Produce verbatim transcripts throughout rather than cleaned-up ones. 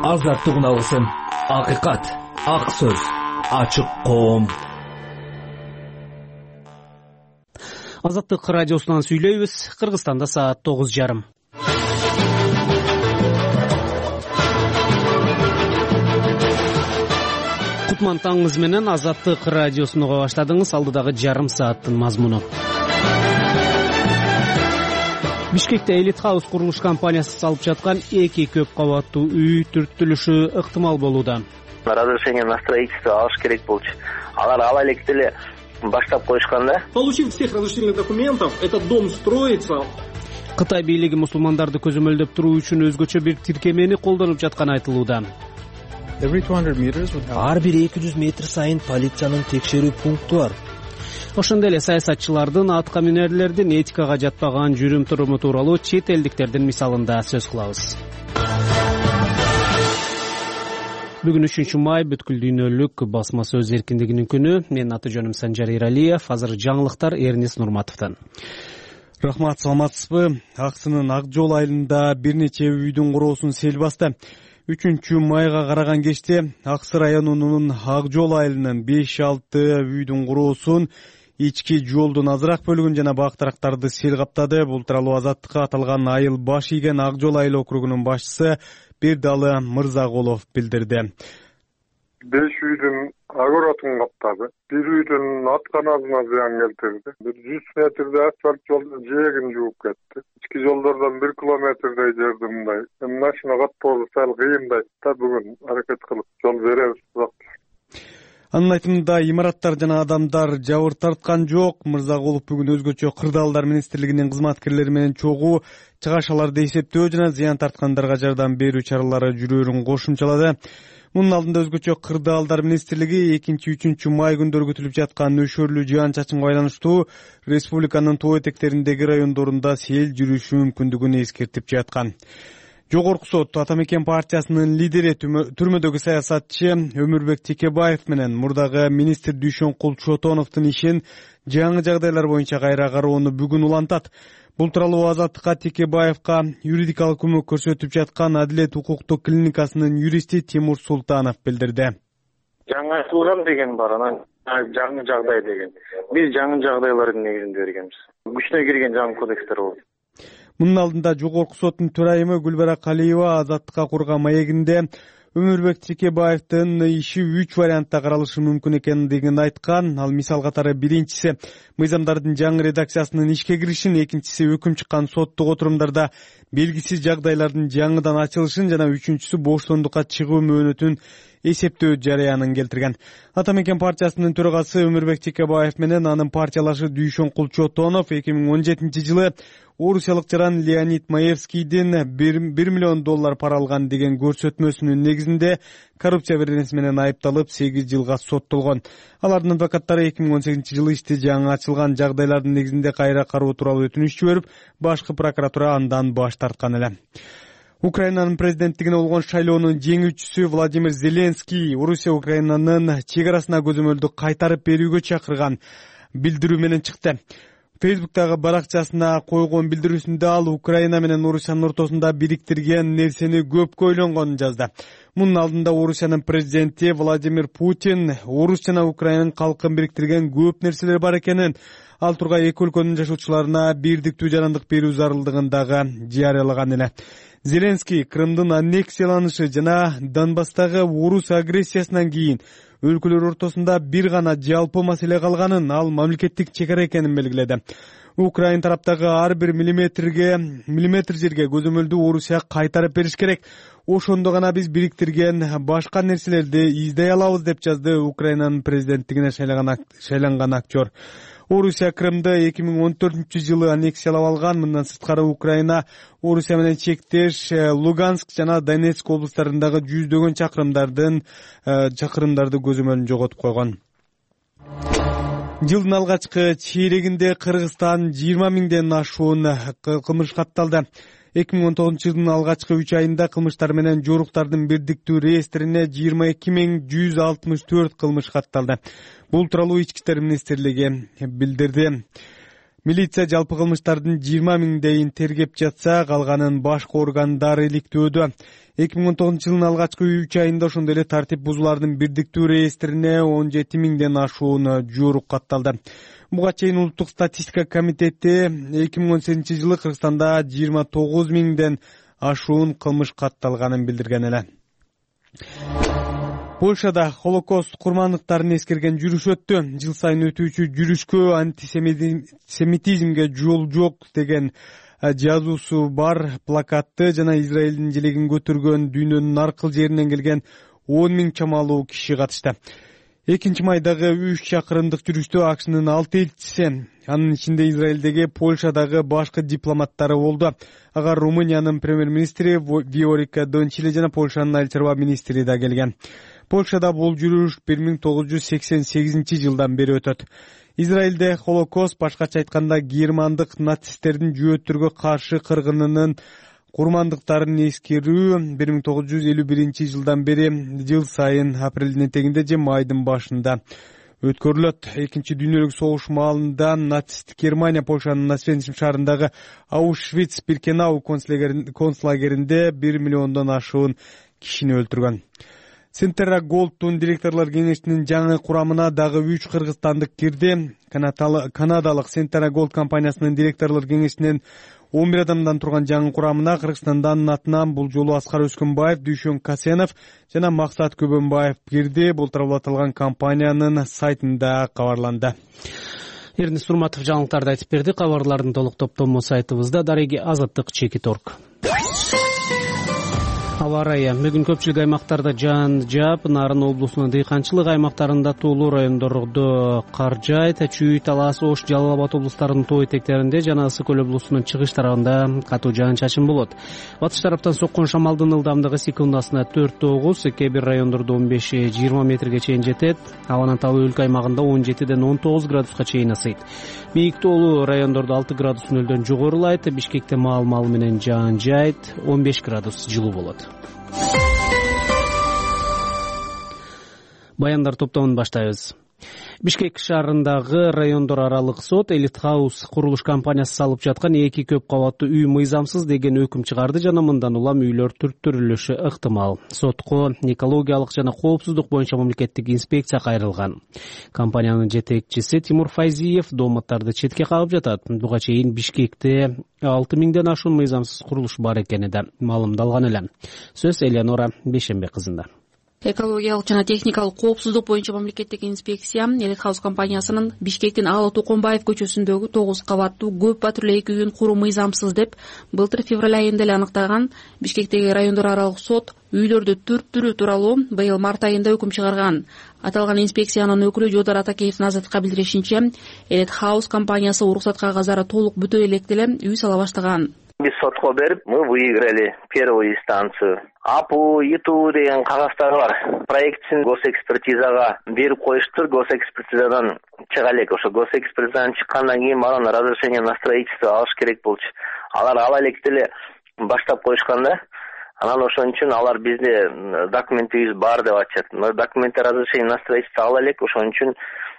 Азаттык алсын, акыйкат, ак сөз, ачык коом. Азаттык радиосунан сүйлөйбүз. Кыргызстанда саат тогуз жарым. Кутман таңыңыз менен Азаттык радиосун уга баштадыңыз. Алдыдагы жарым сааттын мазмуну. Бишкекте Элит Хаус курулуш компаниясы салып жаткан эки көп кабаттуу үй түрттүлүшү ыктымал болууда. Разрешение на строительство алыш керек болчу. Алар ала электе эле баштап коюшкан да. Получив всех разрешительных документов, этот дом строится. Кытай бийлиги мусулмандарды көзөмөлдөп туруу үчүн өзгөчө бир тиркемени колдонуп жатканы айтылууда. Ар бир эки жүз метр сайын полициянын текшерүү пункту бар. Ошондой эле саясатчылардын, атка минерлердин этикага жатпаган жүрүм туруму тууралуу чет элдиктердин мисалында сөз кылабыз. Бүгүн үчүнчү май бүткүл дүйнөлүк басма сөз эркиндигинин күнү. Менин аты жөнүм Санжар Иралиев. Азыр жаңылыктар Эрнис Нурматовдон. Рахмат, саламатсызбы? Аксынын Ак Жол айылында бир нече үйдүн куроосун сел басты. үчүнчү майга караган кечте Аксы районунун Ак Жол айылынын беш алты үйдүн куроосун, ички жолдун азыраак бөлүгүн жана бактарактарды сел каптады. Бул тууралуу Азаттыкка аталган айыл баш ийген Ак Жол айыл округунун башчысы Бердалы Мырзакулов билдирди. Беш үйдүн огородун каптады. Бир үйдүн атканасына зыян келтирди. Бир жүз метрде асфальт жолдун жээгин жууп кетти. Ички жолдордон бир километрдей жерди мындай машина каттоосу сал кыйындай. Да бүгүн аракет кылып жол беребиз. Анын айтымында имараттар жана адамдар жабыр тарткан жок. Мырзакулов бүгүн өзгөчө кырдаалдар министрлигинин кызматкерлери менен чогуу чыгашаларды эсептөө жана зыян тарткандарга жардам берүү чаралары жүрөөрүн кошумчалады. Мунун алдында өзгөчө кырдаалдар министрлиги экинчи үчүнчү май күндөрү күтүлүп жаткан нөшөрлүү жаан-чачынга байланыштуу республиканын тоо этектериндеги райондорунда сел жүрүшү мүмкүндүгүн эскертип жаткан. Жогорку сот Ата Мекен партиясынын лидери түрмөдөгү саясатчы Өмүрбек Текебаев менен мурдагы министр Дүйшөнкул Чотоновдун ишин жаңы жагдайлар боюнча кайра кароону бүгүн улантат. Бул тууралуу Азаттыкка Текебаевка юридикалык көмөк көрсөтүп жаткан Адилет укуктук клиникасынын юристи Тимур Султанов билдирди. Жаңы айтылган деген бар, анан жаңы жагдай деген. Биз жаңы жагдайлардын негизинде бергенбиз. Күчүнө кирген жаңы кодекстер болду. Мунун алдында жогорку соттун төрайымы Гүлбара Калиева Азаттыкка курган маегинде Өмүрбек Текебаевдин иши үч вариантта каралышы мүмкүн экендигин айткан. Ал мисал катары биринчиси мыйзамдардын жаңы редакциясынын ишке киришин, экинчиси өкүм чыккан соттук отурумдарда белгисиз жагдайлардын жаңыдан ачылышын жана үчүнчүсү боштондукка чыгуу мөөнөтүн эсептөө жарыянын келтирген. Ата Мекен партиясынын төрагасы Өмүрбек Текебаев менен анын партиялашы Дүйшөнкул Чотонов эки миң он жетинчи жылы орусиялык жаран Леонид Маевскийдин бир миллион доллар пара алган деген көрсөтмөсүнүн негизинде коррупция беренеси менен айыпталып сегиз жылга соттолгон. Алардын адвокаттары эки миң он сегизинчи жылы ишти жаңы ачылган жагдайлардын негизинде кайра кароо тууралуу өтүнүч жиберип, башкы прокуратура андан баш тарткан эле. Украинанын президенттигине болгон шайлоонун жеңүүчүсү Владимир Зеленский Орусия Украинанын чек арасына көзөмөлдү кайтарып берүүгө чакырган билдирүү менен чыкты. Фейсбуктагы баракчасына койгон билдирүүсүндө ал Украина менен Орусиянын ортосунда бириктирген нерсени көпкө ойлонгонун жазды. Мунун алдында Орусиянын президенти Владимир Путин Орус жана Украинанын калкын бириктирген көп нерселер бар экенин, ал тургай эки өлкөнүн жашоочуларына бирдиктүү жарандык берүү зарылдыгын дагы жарыялаган эле. Зеленский Крымдын аннексияланышы жана Донбасстагы орус агрессиясынан кийин өлкөлөр ортосунда бир гана жалпы маселе калганын, ал мамлекеттик чек ара экенин белгиледи. Украин тараптагы ар бир миллиметрге миллиметр жерге көзөмөлдү Орусия кайтарып бериш керек. Ошондо гана биз бириктирген башка нерселерди издей алабыз деп жазды Украинанын президенттигине шайланган актер. Орусия Крымды эки миң он төртүнчү жылы аннексиялап алган. Мындан сырткары Украина Орусия менен чектеш Луганск жана Донецк облустарындагы жүздөгөн чакырымдардын чакырымдарды көзөмөлүн жоготуп койгон. Жылдын алгачкы чейрегинде Кыргызстан жыйырма миңден ашуун кылмыш катталды. эки миң он тогузунчу жылдын алгачкы үч айында кылмыштар менен жоруктардын бирдиктүү реестрине жыйырма эки миң жүз алтымыш төрт кылмыш катталды. Бул тууралуу Ички иштер министрлиги билдирди. Милиция жалпы кылмыштардын жыйырма миңдейин тергеп жатса, калганын башкы органдар иликтөөдө. эки миң он тогузунчу жылдын алгачкы үч айында ошондой эле тартип бузуулардын бирдиктүү реестрине он жети миңден ашуун журук катталды. Буга чейин Улуттук статистика комитети эки миң он сегизинчи жылы Кыргызстанда жыйырма тогуз миңден ашуун кылмыш катталганын билдирген эле. Польшада Холокост курмандыктарын эскерген жүрүш өттү. Жыл сайын өтүүчү жүрүшкө антисемитизмге жол жок деген жазуусу бар плакатты жана Израилдин желегин көтөргөн дүйнөнүн ар кыл жеринен келген он миң чамалуу киши катышты. Экинчи майдагы үч чакырымдык жүрүштө АКШнын алты элчиси, анын ичинде Израилдеги, Польшадагы башкы дипломаттары болду. Ага Румыниянын премьер-министри Виорика Дончиле жана Польшанын айыл чарба министри да келген. Польшада бул жүрүш бир миң тогуз жүз сексен сегизинчи жылдан бери өтөт. Израилде Холокост, башкача айтканда германдык нацисттердин жөөттөргө каршы кыргынынын курмандыктарын эскерүү бир миң тогуз жүз элүү биринчи жылдан бери жыл сайын апрелдин этегинде же майдын башында өткөрүлөт. Экинчи дүйнөлүк согуш маалында нацисттик Германия Польшанын Освенцим шаарындагы Аушвиц-Биркенау концлагеринде бир миллиондон ашуун кишини өлтүргөн. Сентера Голдтун директорлор кеңешинин жаңы курамына дагы үч кыргызстандык кирди. Канадалык Сентера Голд компаниясынын директорлор кеңешинин он бир адамдан турган жаңы курамына Кыргызстандан атынан бул жолу Аскар Өскөнбаев, Дүйшөн Касенов жана Максат Көбөнбаев кирди. Бул тууралуу аталган компаниянын сайтында кабарланды. Эрнис Нурматов жаңылыктарды айтып берди. Кабарлардын толук топтому сайтыбызда дареги азаттык чекит точка орг. Аба ырайы бүгүн көпчүлүк аймактарда жаан жаап, Нарын облусунун дыйканчылык аймактарында туулуу райондордо кар жаайт. Чүй, Талас, Ош, Жалал Абад облустарынын тоо этектеринде жана Ысык көл облусунун чыгыш тарабында катуу жаан-чачын болот. Батыш тараптан соккон шамалдын ылдамдыгы секундасына төрт тогуз, кээ бир райондордо он беш жыйырма метрге чейин жетет. Абанын табы өлкө аймагында он жетиден он тогуз градуска чейин асыйт. Бийик тоолуу райондордо алты градус нөлдөн жогорулайт. Бишкекте маал-маал менен жаан жаайт, он беш градус жылуу болот. Баяндар топтомун баштайбыз. Бишкек шаарындагы райондор аралык сот Элит Хаус курулуш компаниясы салып жаткан эки көп кабаттуу үй мыйзамсыз деген өкүм чыгарды жана мындан улам үйлөр түрттүрүлүшү ыктымал. Сотко экологиялык жана коопсуздук боюнча мамлекеттик инспекция кайрылган. Компаниянын жетекчиси Тимур Файзиев дооматтарды четке кагып жатат. Буга чейин Бишкекте алты миңден ашуун мыйзамсыз курулуш бар экени да маалымдалган эле. Сөз Элеонора Бейшенбек кызында. Экологиялык жана техникалык коопсуздук боюнча мамлекеттик инспекция Элит Хаус компаниясынын Бишкектин Ала Токонбаев көчөсүндөгү тогуз кабаттуу көп патруль эки үйүн куруу мыйзамсыз деп былтыр февраль айында эле аныктаган. Бишкектеги райондор аралык сот үйлөрдү түрттүрүү тууралуу быйыл март айында өкүм чыгарган. Аталган инспекциянын өкүлү Жодар Атакеевдин Азаттыкка билдиришинче, Элит Хаус компаниясы уруксат кагаздары толук бүтө электе эле үй сала баштаган. Biz sotko berip, мы выиграли первую инстанцию. АПУ, ИТУ деген кагаздары бар. Проектсин госэкспертизага берип коюштур, госэкспертизадан чыга элек. Ошо госэкспертизадан чыккандан кийин барган разрешение на строительство алыш керек болчу. Алар ала элек деле баштап коюшканда. Анан ошон үчүн алар бизде документибиз бар деп айтышат. Документти разрешение на строительство ала элек, ошон үчүн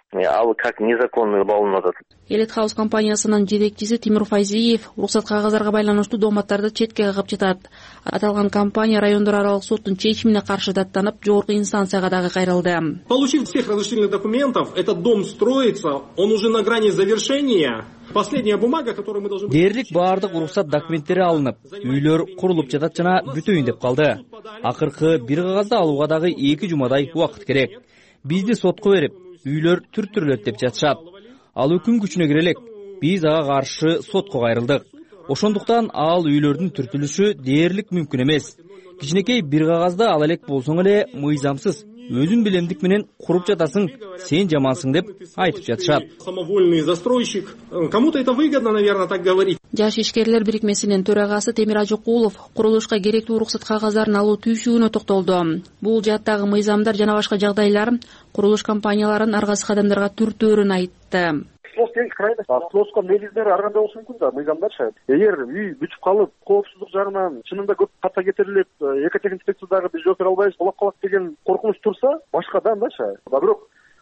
ал как незаконный болуп атат. Элит Хаус компаниясынын жетекчиси Тимур Файзиев уруксат кагаздарга байланыштуу дооматтарды четке кагып жатат. Аталган компания райондор аралык соттун чечимине каршы даттанып, жогорку инстанцияга дагы кайрылды. Получив всех разрешительных документов, этот дом строится, он уже на грани завершения. Последняя бумага, которую мы должны... Дээрлик баардык уруксат документтери алынып, үйлөр курулуп жатат жана бүтөйүн деп калды. Акыркы бир кагазды алууга дагы эки жумадай убакыт керек. Бизди сотко берип, үйлөр түрттүрүлөт деп жатышат. Ал өкүм күчүнө кире элек. Биз ага каршы сотко кайрылдык. Ошондуктан ал үйлөрдүн түртүлүшү дээрлик мүмкүн эмес. Кичинекей бир кагазды ала элек болсоң эле мыйзамсыз өзүн билемдик менен куруп жатасың, сен жамансың деп айтып жатышат. Самовольный застройщик. Кому-то это выгодно, наверное, так говорить. Жаш ишкерлер бирикмесинин төрагасы Темир Ажыкулов курулушка керектүү уруксат кагаздарын алуу түйшүгүнө токтолду. Бул жааттагы мыйзамдар жана башка жагдайлар курулуш компанияларын аргасыз кадамдарга түртөөрүн айтты. Спрос эң крайность. Спроска негиздери ар кандай болушу мүмкүн да, мыйзамдар. Эгер үй бүтүп калып, коопсуздук жагынан чынында көп ката кетирилип, экотехник инспекциядагы биз жооп бере албайбыз, болоп калат деген коркунуч турса, башка да мындай. Бирок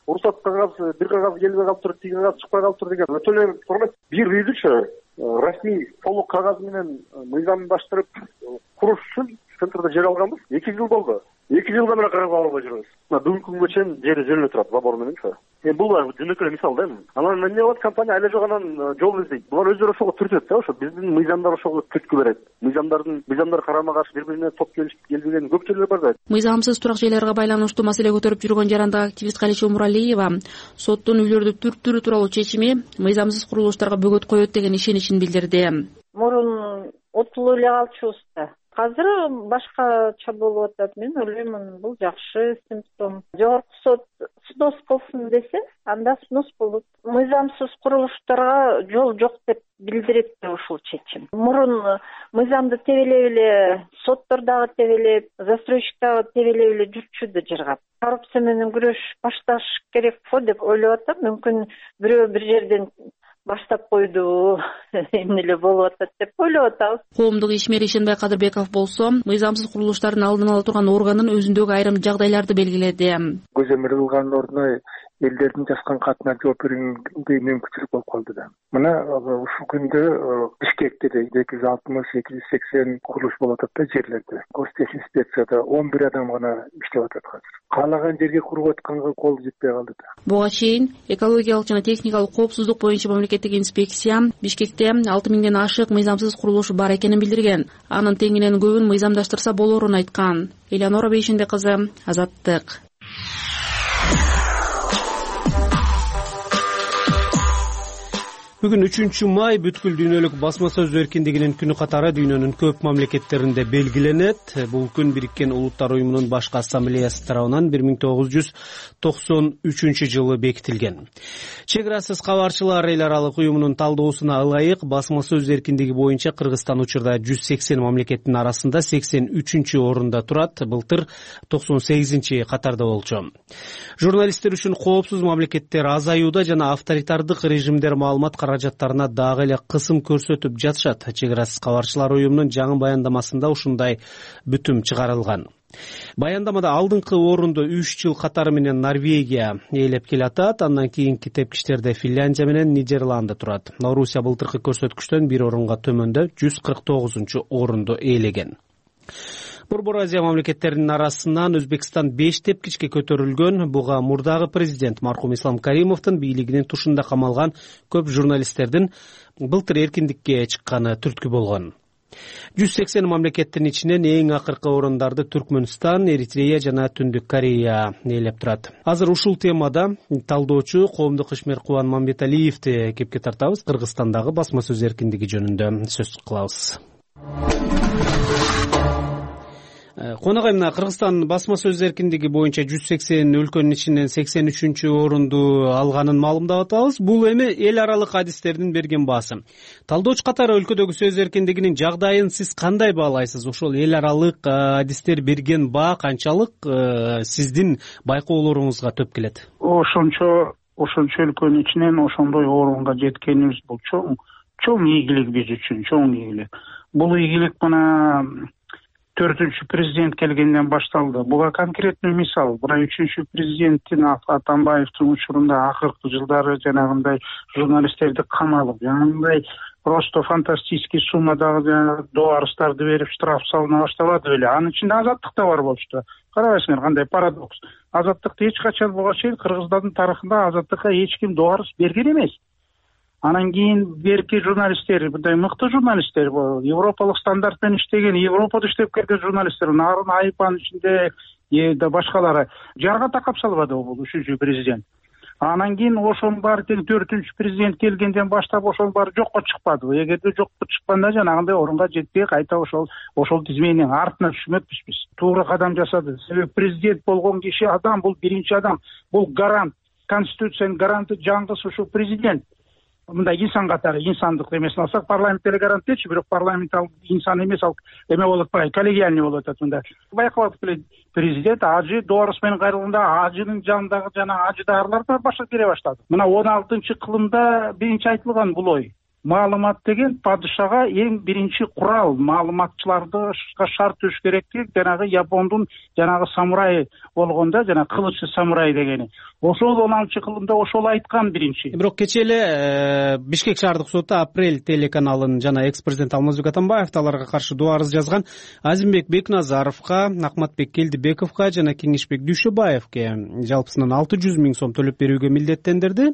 уруксат кагаз бир кагаз келбей калыптыр, тиги кагаз чыкпай калыптыр деген өтө эле формат. Бир үйдүчү расмий толук кагаз менен мыйзамдаштырып куруш үчүн центрде жер алганбыз. эки жыл болду. эки жылдан бери кагаз ала албай жүрөбүз. Бүгүнкү күнгө чейин жери жөнүнө турат забор мененчи. Эми бул жөнөкөй мисал да эми. Анан эмне болот, компания але жок анан жол издейт. Булар өздөрү ошого түртөт да, ошо биздин мыйзамдар ошого түрткү берет. Мыйзамдардын мыйзамдар карама каршы бири бирине топ келбеген көп жерлер бар да. Мыйзамсыз турак жайларга байланыштуу маселе көтөрүп жүргөн жарандык активист Калеча Умуралиева соттун үйлөрдү түрттүрүү тууралуу чечими мыйзамсыз курулуштарга бөгөт коет деген ишеничин билдирди. Мурун утулуп эле калчубуз да. Азыр башкача болуп атат. Мен ойлоймун, бул жакшы симптом. Жогорку сот снос кылсын десе, анда снос болот. Мыйзамсыз курулуштарга жол жок деп билдирет да ушул чечим. Мурун мыйзамды тебелеп эле, соттор дагы тебелеп, застройщик дагы тебелеп эле жүрчү да жыргап. Коррупция менен күрөш башташ керек го деп ойлоп атам. Мүмкүн бирөө бир жерден баштап койду, эмне эле болуп атат деп ойлоп атабыз. Коомдук ишмер Ишенбай Кадырбеков болсо, мыйзамсыз курулуштардын алдын ала турган органын өзүндөгү айрым жагдайларды белгиледи. Көзөмөл кылгандын ордуна элдердин жазган катына жооп бергенге мүмкүнчүлүк болуп калды да. Мына ушул күндө Бишкекте эки жүз алтымыш эки жүз сексен курулуш болуп атат да жерлерде. Гостехинспекцияда он бир адам гана иштеп атат азыр. Каалаган жерге куруп атканга кол жетпей калды да. Буга чейин экологиялык жана техникалык коопсуздук боюнча мамлекеттик инспекция Бишкекте алты миңден ашык мыйзамсыз курулуш бар экенин билдирген. Анын теңинен көбүн мыйзамдаштырса болорун айткан. Элеонора Бейшенде кызы, Азаттык. Бүгүн үчүнчү май бүткүл дүйнөлүк басма сөз эркиндигинин күнү катары дүйнөнүн көп мамлекеттеринде белгиленет. Бул күн Бириккен Улуттар уюмунун башкы ассамблеясы тарабынан бир миң тогуз жүз токсон үчүнчү жылы бекитилген. Чек арасыз кабарчылар эл аралык уюмунун талдоосуна ылайык басма сөз эркиндиги боюнча Кыргызстан учурда жүз сексен мамлекеттин арасында сексен үчүнчү орунда турат. Былтыр токсон сегизинчи катарда болчу. Журналисттер үчүн коопсуз мамлекеттер азаюуда жана авторитардык режимдер маалымат каражаттарына дагы эле кысым көрсөтүп жатышат. Чек арасыз кабарчылар уюмунун жаңы баяндамасында ушундай бүтүм чыгарылган. Баяндамада алдыңкы орунду үч жыл катары менен Норвегия ээлеп келатат, андан кийинки тепкичтерде Финляндия менен Нидерланды турат. Орусия былтыркы көрсөткүчтөн бир орунга төмөндө жүз кырк тогузунчу орунду ээлеген. Борбор Азия мамлекеттеринин арасынан Өзбекстан беш тепкичке көтөрүлгөн. Буга мурдагы президент мархум Ислам Каримовдун бийлигинин тушунда камалган көп журналисттердин былтыр эркиндикке чыкканы түрткү болгон. жүз сексен мамлекеттин ичинен эң акыркы орундарды Түркмөнстан, Эритрея жана Түндүк Корея ээлеп турат. Азыр ушул темада талдоочу коомдук ишмер Кубан Мамбеталиевди кепке тартабыз. Кыргызстандагы басма сөз эркиндиги жөнүндө сөз кылабыз. Конагай, мына Кыргызстан басма сөз эркиндиги боюнча жүз сексен өлкөнүн ичинен сексен үчүнчү орунду алганын маалымдап атабыз. Бул эми эл аралык адистердин берген баасы. Талдоочу катары өлкөдөгү сөз эркиндигинин жагдайын сиз кандай баалайсыз? Ошол эл аралык адистер берген баа канчалык сиздин байкоолоруңузга төп келет? Ошончо ошончо өлкөнүн ичинен ошондой орунга жеткенибиз бул чоң чоң ийгилик биз үчүн, чоң ийгилик. Бул ийгилик мына төртүнчү президент келгенден башталды. Буга конкреттүү мисал. Мына үчүнчү президенттин Атамбаевдин учурунда акыркы жылдары жанагындай журналисттерди камалып, жанагындай просто фантастический суммадагы доарыстарды берип штраф салына баштабады беле. Анын ичинде Азаттык да бар болчу. Карабайсыңар, кандай парадокс. Азаттыкты эч качан буга чейин Кыргыздардын тарыхында Азаттыкка эч ким доарыс берген эмес. Анан кийин берки журналисттер, мындай мыкты журналисттер, европалык стандарт менен иштеген, Европада иштеп келген журналисттер, Нарын Айпанын ичинде да башкалары жарга такап салбады бул үчүнчү президент. Анан кийин ошонун баары тең төртүнчү президент келгенден баштап ошонун баары жокко чыкпады. Эгерде жокко чыкканда жанагындай орунга жетпей кайта ошол ошол тизменин артына түшмөкпүз биз. Туура кадам жасады. Себеби президент болгон киши адам, бул биринчи адам, бул гарант, конституциянын гаранты жаңгыс ушул президент. Мындай инсан катары, инсандык эмесин алсак, парламент деле гарант дечи, бирок парламент ал инсан эмес, ал эме болуп атпайбы, коллегиальный болуп атат мында. Байкап атып президент ажы доорус менен кайрылганда ажынын жанындагы жана ажы дарылар да баштап бере баштады. Мына он алтынчы кылымда биринчи айтылган бул ой. маалымат деген падышага эң биринчи курал. Маалыматчыларды шарт түзүш керек деп жанагы Япондун жанагы самурай болгондо, жана кылыччы самурай дегени. Ошол он алтынчы кылымда ошол айткан биринчи. Бирок кечээ эле Бишкек шаардык соту Апрель телеканалынын жана экс-президент Алмазбек Атамбаев аларга каршы доо арыз жазган. Азимбек Бекназаровго, Акматбек Келдибековго жана Кеңешбек Дүйшөбаевге жалпысынан алты жүз миң сом төлөп берүүгө милдеттендирди.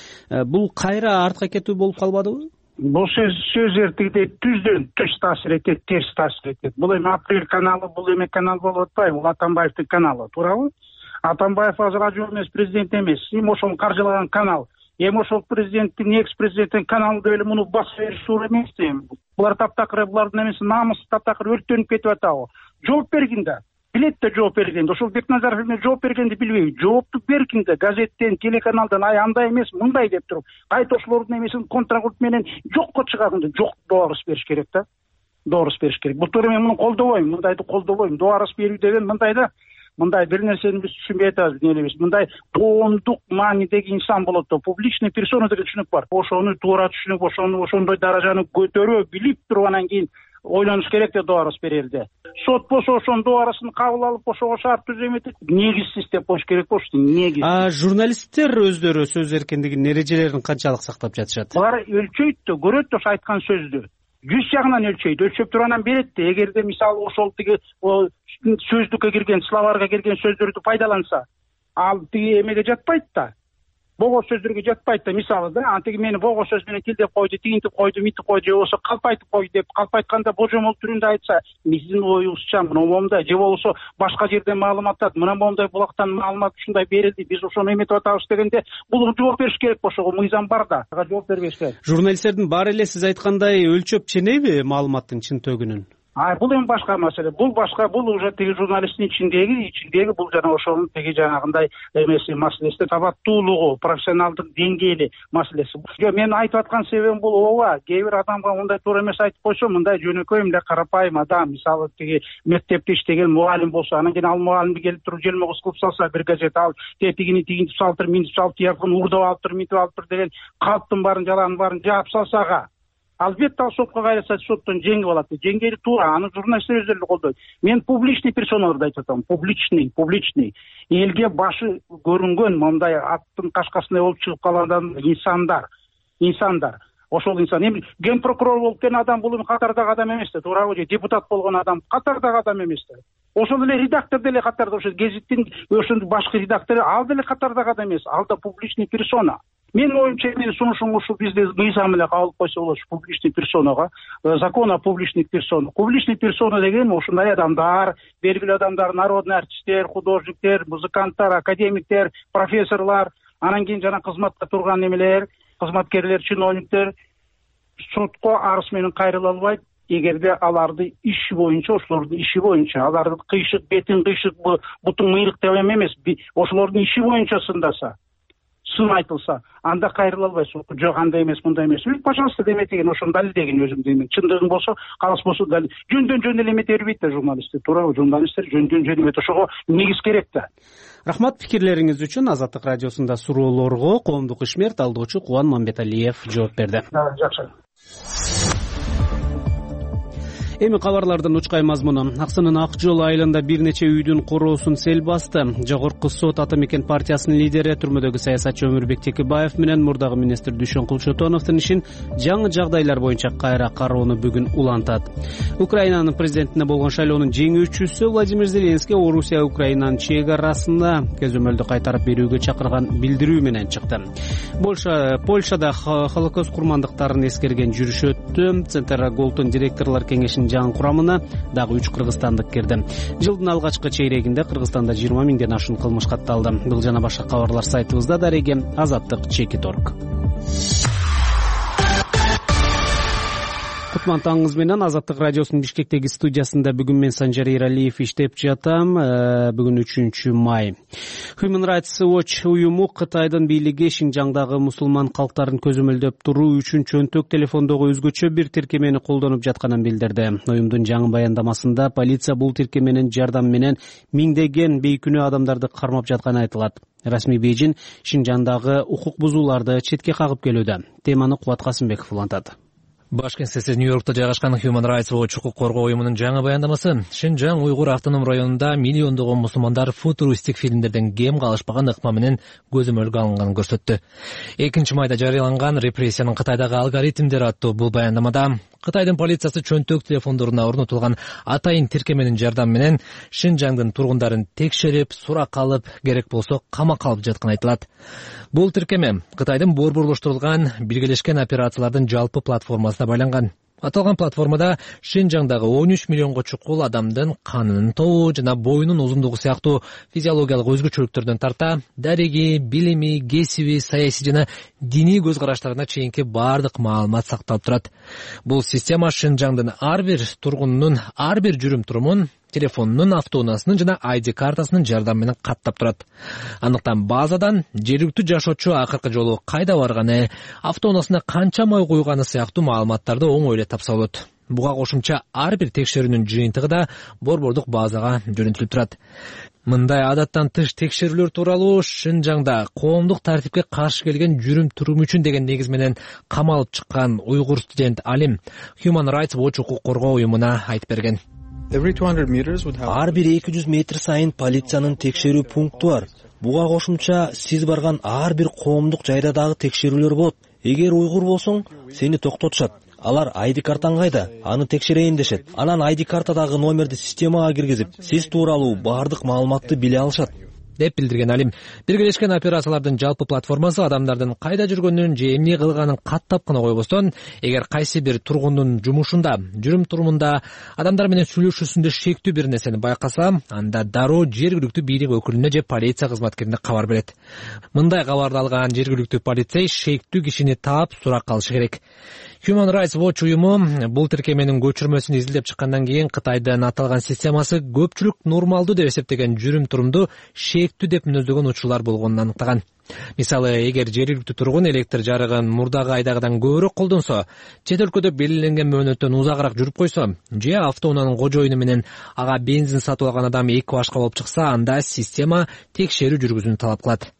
Бул кайра артка кетүү болуп калбадыбы? Бул сөз сөздөр тигиде түздөн түз таасир этет, терс таасир этет. Бул эми Апрель каналы, бул эме канал болуп атпайбы? Бул Атамбаевдин каналы, туурабы? Атамбаев азыр ажы эмес, президент эмес. Эми ошол каржылаган канал. Эми ошол президенттин, экс-президенттин каналы деп эле муну басып бериш туура эмеспи? Булар таптакыр, булардын эмеси намысы таптакыр өрттөнүп кетип атабы? Жооп бергин да. Билет да жооп бергенди. Ошол Бекназаров эмне жооп бергенди билбейби. Жоопту бергин да. Газеттен, телеканалдан ай андай эмес, мындай деп туруп, кайта ошолордун эмесин контрагульт менен жокко чыгарганда жок доо арыз бериш керек да. Доо арыз бериш керек. Бул туура мен муну колдобойм, мындайды колдобойм. Доо арыз берүү деген мындай да, мындай бир нерсени биз түшүнбөй атабыз, эмнелебиз. Мындай коомдук маанидеги инсан болот да, публичный персона деген түшүнүк бар. Ошону туура түшүнүп, ошону ошондой даражаны көтөрүү билип туруп анан кийин ойлонуш керек да доо арыз берерде. Сот болсо ошонун доо арызын кабыл алып ошого шарт түзөм этип, негизсиз деп коюш керек болчу, негиз. А журналисттер өздөрү сөз эркиндигинин эрежелерин канчалык сактап жатышат? Булар өлчөйт да, көрөт да айткан сөздү. Жүз жагынан өлчөйт, өлчөп туруп анан берет да. Эгерде мисалы ошол тиги сөздүккө кирген, словарга кирген сөздөрдү пайдаланса, ал тиги эмеге жатпайт да. Бого сөздөргө жатпайт да, мисалы да, антиги мени бого сөз менен тилдеп койду, тигинтип койду, митип койду, же болбосо калпайтып койду деп, калпайтканда божомол түрүндө айтса, биздин оюбузча мына момундай, же болбосо башка жерден маалыматтат, мына момундай булактан маалымат ушундай берилди, биз ошону эметип атабыз дегенде, бул жооп бериш керек ошого, мыйзам бар да, ага жооп бербешти. Журналисттердин баары эле сиз айткандай өлчөп ченейби маалыматтын чын төгүнүн? А бул эми башка маселе. Бул башка, бул уже тиги журналисттин ичиндеги, ичиндеги бул жана ошонун тиги жанагындай эмеси маселеси, сабаттуулугу, профессионалдык деңгээли маселеси. Жок, мен айтып аткан себебим бул ооба, кээ бир адамга мындай туура эмес айтып койсо, мындай жөнөкөй эле карапайым адам, мисалы тиги мектепте иштеген мугалим болсо, анан кийин ал мугалимди келип туруп желмогуз кылып салса, бир газет алып, тигини тигинтип салыптыр, минтип салып, тиякын урдап алыптыр, митип алыптыр деген калптын баарын, жаланын баарын жаап салсага, албетте ал сотко кайрылса, соттон жеңип алат. Жеңгери туура, аны журналисттер өздөрү эле колдойт. Мен публичный персоналарды айтып атам, публичный, публичный. Элге башы көрүнгөн момундай аттын кашкасындай болуп чыгып калган инсандар, инсандар. Ошол инсан эми ген прокурор болуп келген адам бул эми катардагы адам эмес да, туурабы? Же депутат болгон адам катардагы адам эмес да. Ошол эле редактор деле катарда, ошо гезиттин ошондой башкы редактору ал деле катардагы адам эмес, ал да публичный персона. Менин оюмча, менин сунушум ушу бизде мыйзам эле кабыл койсо болот, публичный персонага, закон о публичных персонах. Публичный персона деген ушундай адамдар, белгилүү адамдар, народный артисттер, художниктер, музыканттар, академиктер, профессорлор, анан кийин жана кызматта турган эмелер, кызматкерлер, чиновниктер сотко арыз менен кайрыла албайт. Эгерде аларды иши боюнча, ошолордун иши боюнча, аларды кыйшык, бетин кыйшык, бутун мыйрык деп эмес, ошолордун иши боюнча сындаса, сын айтылса, анда кайрыла албайсыз. Жок, андай эмес, мындай эмес. Пожалуйста, деметеген, ошону далилдегин өзүм деймин. Чындыгың болсо, калыс болсо далил. Жөндөн жөн эле эмете бербейт да журналисттер. Туурабы? Журналисттер жөндөн жөн эмет. Ошого негиз керек да. Рахмат пикирлериңиз үчүн. Азаттык радиосунда суроолорго коомдук ишмер, талдоочу Кубан Мамбеталиев жооп берди. Жакшы. Эми кабарлардын учкай мазмуну. Аксынын Ак жол айылында бир нече үйдүн короосун сел басты. Жогорку сот Ата Мекен партиясынын лидери, түрмөдөгү саясатчы Өмүрбек Текебаев менен мурдагы министр Дүйшөн Кулчотоновдун ишин жаңы жагдайлар боюнча кайра кароону бүгүн улантат. Украинанын президентине болгон шайлоонун жеңүүчүсү Владимир Зеленский Орусия Украинанын чек арасына көзөмөлдү кайтарып берүүгө чакырган билдирүү менен чыкты. Польша Польшада Холокост курмандыктарын эскерген жүрүш өттү. Центр Голтон директорлор кеңешинин жаңы курамына дагы үч кыргызстандык кирди. Жылдын алгачкы чейрегинде Кыргызстанда жыйырма миңден ашуун кылмыш катталды. Бул жана башка кабарлар сайтыбызда. Дареге Азаттык чекит точка орг. Кутман таңыңыз менен. Азаттык радиосунун Бишкектеги студиясында бүгүн мен Санжар Эралиев иштеп жатам. Бүгүн үчүнчү май. Human Rights Watch уюму Кытайдын бийлиги Шинжаңдагы мусулман калктарын көзөмөлдөп туруу үчүн чөнтөк телефондогу өзгөчө бир тиркемени колдонуп жатканын билдирди. Уюмдун жаңы баяндамасында полиция бул тиркеменин жардамы менен миңдеген бейкүнөө адамдарды кармап жатканы айтылат. Расмий Бейжин Шинжаңдагы укук бузууларды четке кагып келүүдө. Теманы Кубат Касымбеков улантат. Баш кеңсеси Нью-Йоркто жайгашкан Human Rights Watch укук коргоо уюмунун жаңы баяндамасы Шинжаң уйгур автоном районунда миллиондогон мусулмандар футуристик фильмдерден кем калышпаган ыкма менен көзөмөлгө алынганын көрсөттү. экинчи майда жарыяланган репрессиянын Кытайдагы алгоритмдери аттуу бул баяндамада Кытайдын полициясы чөнтөк телефондоруна орнотулган атайын тиркеменин жардамы менен Шинжаңдын тургундарын текшерип, сурак алып, керек болсо камакка алып жатканы айтылат. Бул тиркеме Кытайдын борборлоштурулган биргелешкен операциялардын жалпы платформасына байланган. Аталган платформада Шинжаңдагы он үч миллионго чукул адамдын канынын тобу жана боюнун узундугу сыяктуу физиологиялык өзгөчөлүктөрдөн тарта дареги, билими, кесиби, саясий жана диний көз караштарына чейинки бардык маалымат сакталып турат. Бул система Шинжаңдын ар бир тургунунун ар бир жүрүм-турумун телефонунун, автоунаасынын жана ай ди картасынын жардамы менен каттап турат. Андыктан базадан жергиликтүү жашоочу акыркы жолу кайда барганы, автоунаасына канча май куйганы сыяктуу маалыматтарды оңой эле тапса болот. Буга кошумча ар бир текшерүүнүн жыйынтыгы да борбордук базага жөнөтүлүп турат. Мындай адаттан тыш текшерүүлөр тууралуу Шинжаңда коомдук тартипке каршы келген жүрүм-турум үчүн деген негиз менен камалып чыккан уйгур студент Алим Human Rights Watch укук коргоо уюмуна айтып берген. Ар бир эки жүз метр сайын полициянын текшерүү пункту бар. Буга кошумча сиз барган ар бир коомдук жайда дагы текшерүүлөр болот. Эгер уйгур болсоң, сени токтотушат. Алар ай ди картаң кайда? Аны текшерейин дешет. Анан ай ди картадагы номерди системага киргизип, сиз тууралуу бардык маалыматты биле алышат, деп билдирген Алим. Биргелешкен операциялардын жалпы платформасы адамдардын кайда жүргөнүн же эмне кылганын каттап гана койбостон, эгер кайсы бир тургундун жумушунда, жүрүм-турумунда адамдар менен сүйлөшүүсүндө шектүү бир нерсени байкаса, анда дароо жергиликтүү бийлик өкүлүнө же полиция кызматкерине кабар берет. Мындай кабарды алган жергиликтүү полицей шектүү кишини таап сурак алышы керек. Human Rights Watch уюму бул тиркеменин көчүрмөсүн изилдеп чыккандан кийин Кытайдын аталган системасы көпчүлүк нормалдуу деп эсептеген жүрүм-турумду шектүү деп мүнөздөгөн учурлар болгонун аныктаган. Мисалы, эгер жергиликтүү тургун электр жарыгын мурдагы айдагыдан көбүрөөк колдонсо, чет өлкөдө белгиленген мөөнөттөн узагыраак жүрүп койсо, же автоунаанын кожоюну менен ага бензин сатып алган адам экипажга болуп чыкса, анда система текшерүү жүргүзүүнү талап кылат.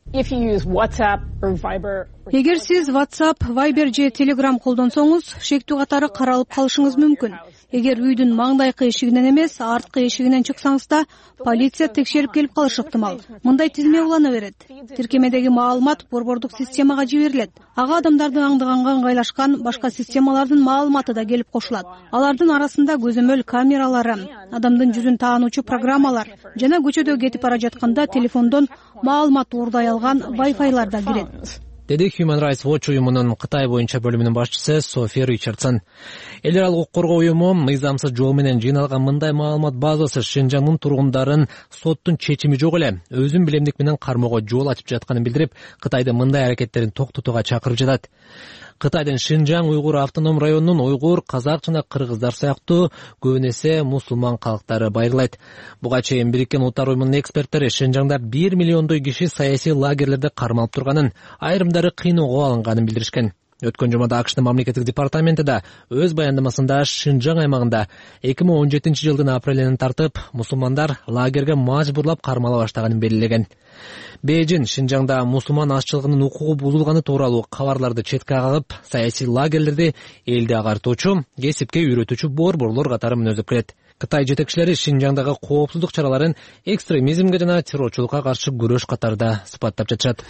Эгер сиз WhatsApp, Viber же Telegram колдонсоңуз, шектүү катары каралып калышыңыз мүмкүн. Эгер үйдүн маңдайкы эшигинен эмес, арткы эшигинен чыксаңыз да, полиция текшерип келип калышы ыктымал. Мындай тизме улана берет. Тиркемедеги маалымат борбордук системага жиберилет. Ага адамдардын аңдыганга ыңгайлашкан башка системалардын маалыматы да келип кошулат. Алардын арасында көзөмөл камералары, адамдын жүзүн таануучу программалар жана көчөдө кетип бара жатканда телефондон маалымат уурдай алган Wi-Fi'лар да кирет, деди Human Rights Watch уюмунун Кытай боюнча бөлүмүнүн башчысы Софи Ричардсон. Эл аралык укук коргоо уюму мыйзамсыз жол менен жыйналган мындай маалымат базасы Шинжаңдын тургундарын соттун чечими жок эле өзүн билемдик менен кармоого жол ачып жатканын билдирип, Кытайдын мындай аракеттерин токтотууга чакырып жатат. Кытайдын Шинжаң уйгур автоном районунун уйгур, казак жана кыргыздар сыяктуу көбүн эсе мусулман калктары байырлайт. Буга чейин Бириккен Улуттар уюмунун эксперттери Шинжаңда бир миллиондой киши саясий лагерлерде кармалып турганын, айрымдары кыйноого алынганын билдиришкен. Өткөн жумада АКШтын мамлекеттик департаменти да өз баяндамасында Шинжаң аймагында эки миң он жетинчи жылдын апрелинен тартып мусулмандар лагерге мажбурлап кармала баштаганын белгилеген. Бейжин Шинжаңда мусулман азчылыгынын укугу бузулганы тууралуу кабарларды четке кагып, саясий лагерлерди элди агартуучу, кесипке үйрөтүүчү борборлор катары мүнөздөп келет. Кытай жетекчилери Шинжаңдагы коопсуздук чараларын экстремизмге жана террорчулукка каршы күрөш катарында сыпаттап жатышат.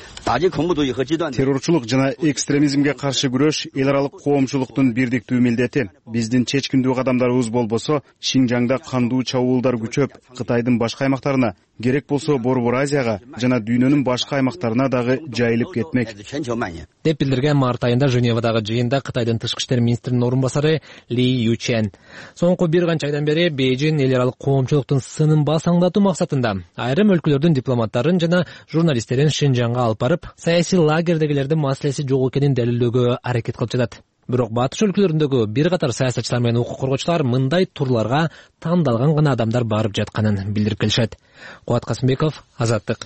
Террорчулук жана экстремизмге каршы күрөш эл аралык коомчулуктун бирдиктүү милдети. Биздин чечкиндүү кадамдарыбыз болбосо, Шинжаңда кандуу чабуулдар күчөп, Кытайдын башка аймактарына, керек болсо Борбор Азияга жана дүйнөнүн башка аймактарына дагы жайылып кетмек, деп билдирген март айында Женевадагы жыйында Кытайдын тышкы иштер министринин орун басары Ли Ючен. Соңку бир канча айдан бери Бейжин эл аралык коомчулуктун сынын басаңдатуу максатында айрым өлкөлөрдүн дипломаттарын жана журналисттерин Шинжаңга алып барып, саясий лагердегилердин маселеси жок экенин далилдөөгө аракет кылып жатат. Бирок батыш өлкөлөрүндөгү бир катар саясатчылар менен укук коргоочулар мындай турларга тандалган гана адамдар барып жатканын билдирип келишет. Кубат Касымбеков, Азаттык.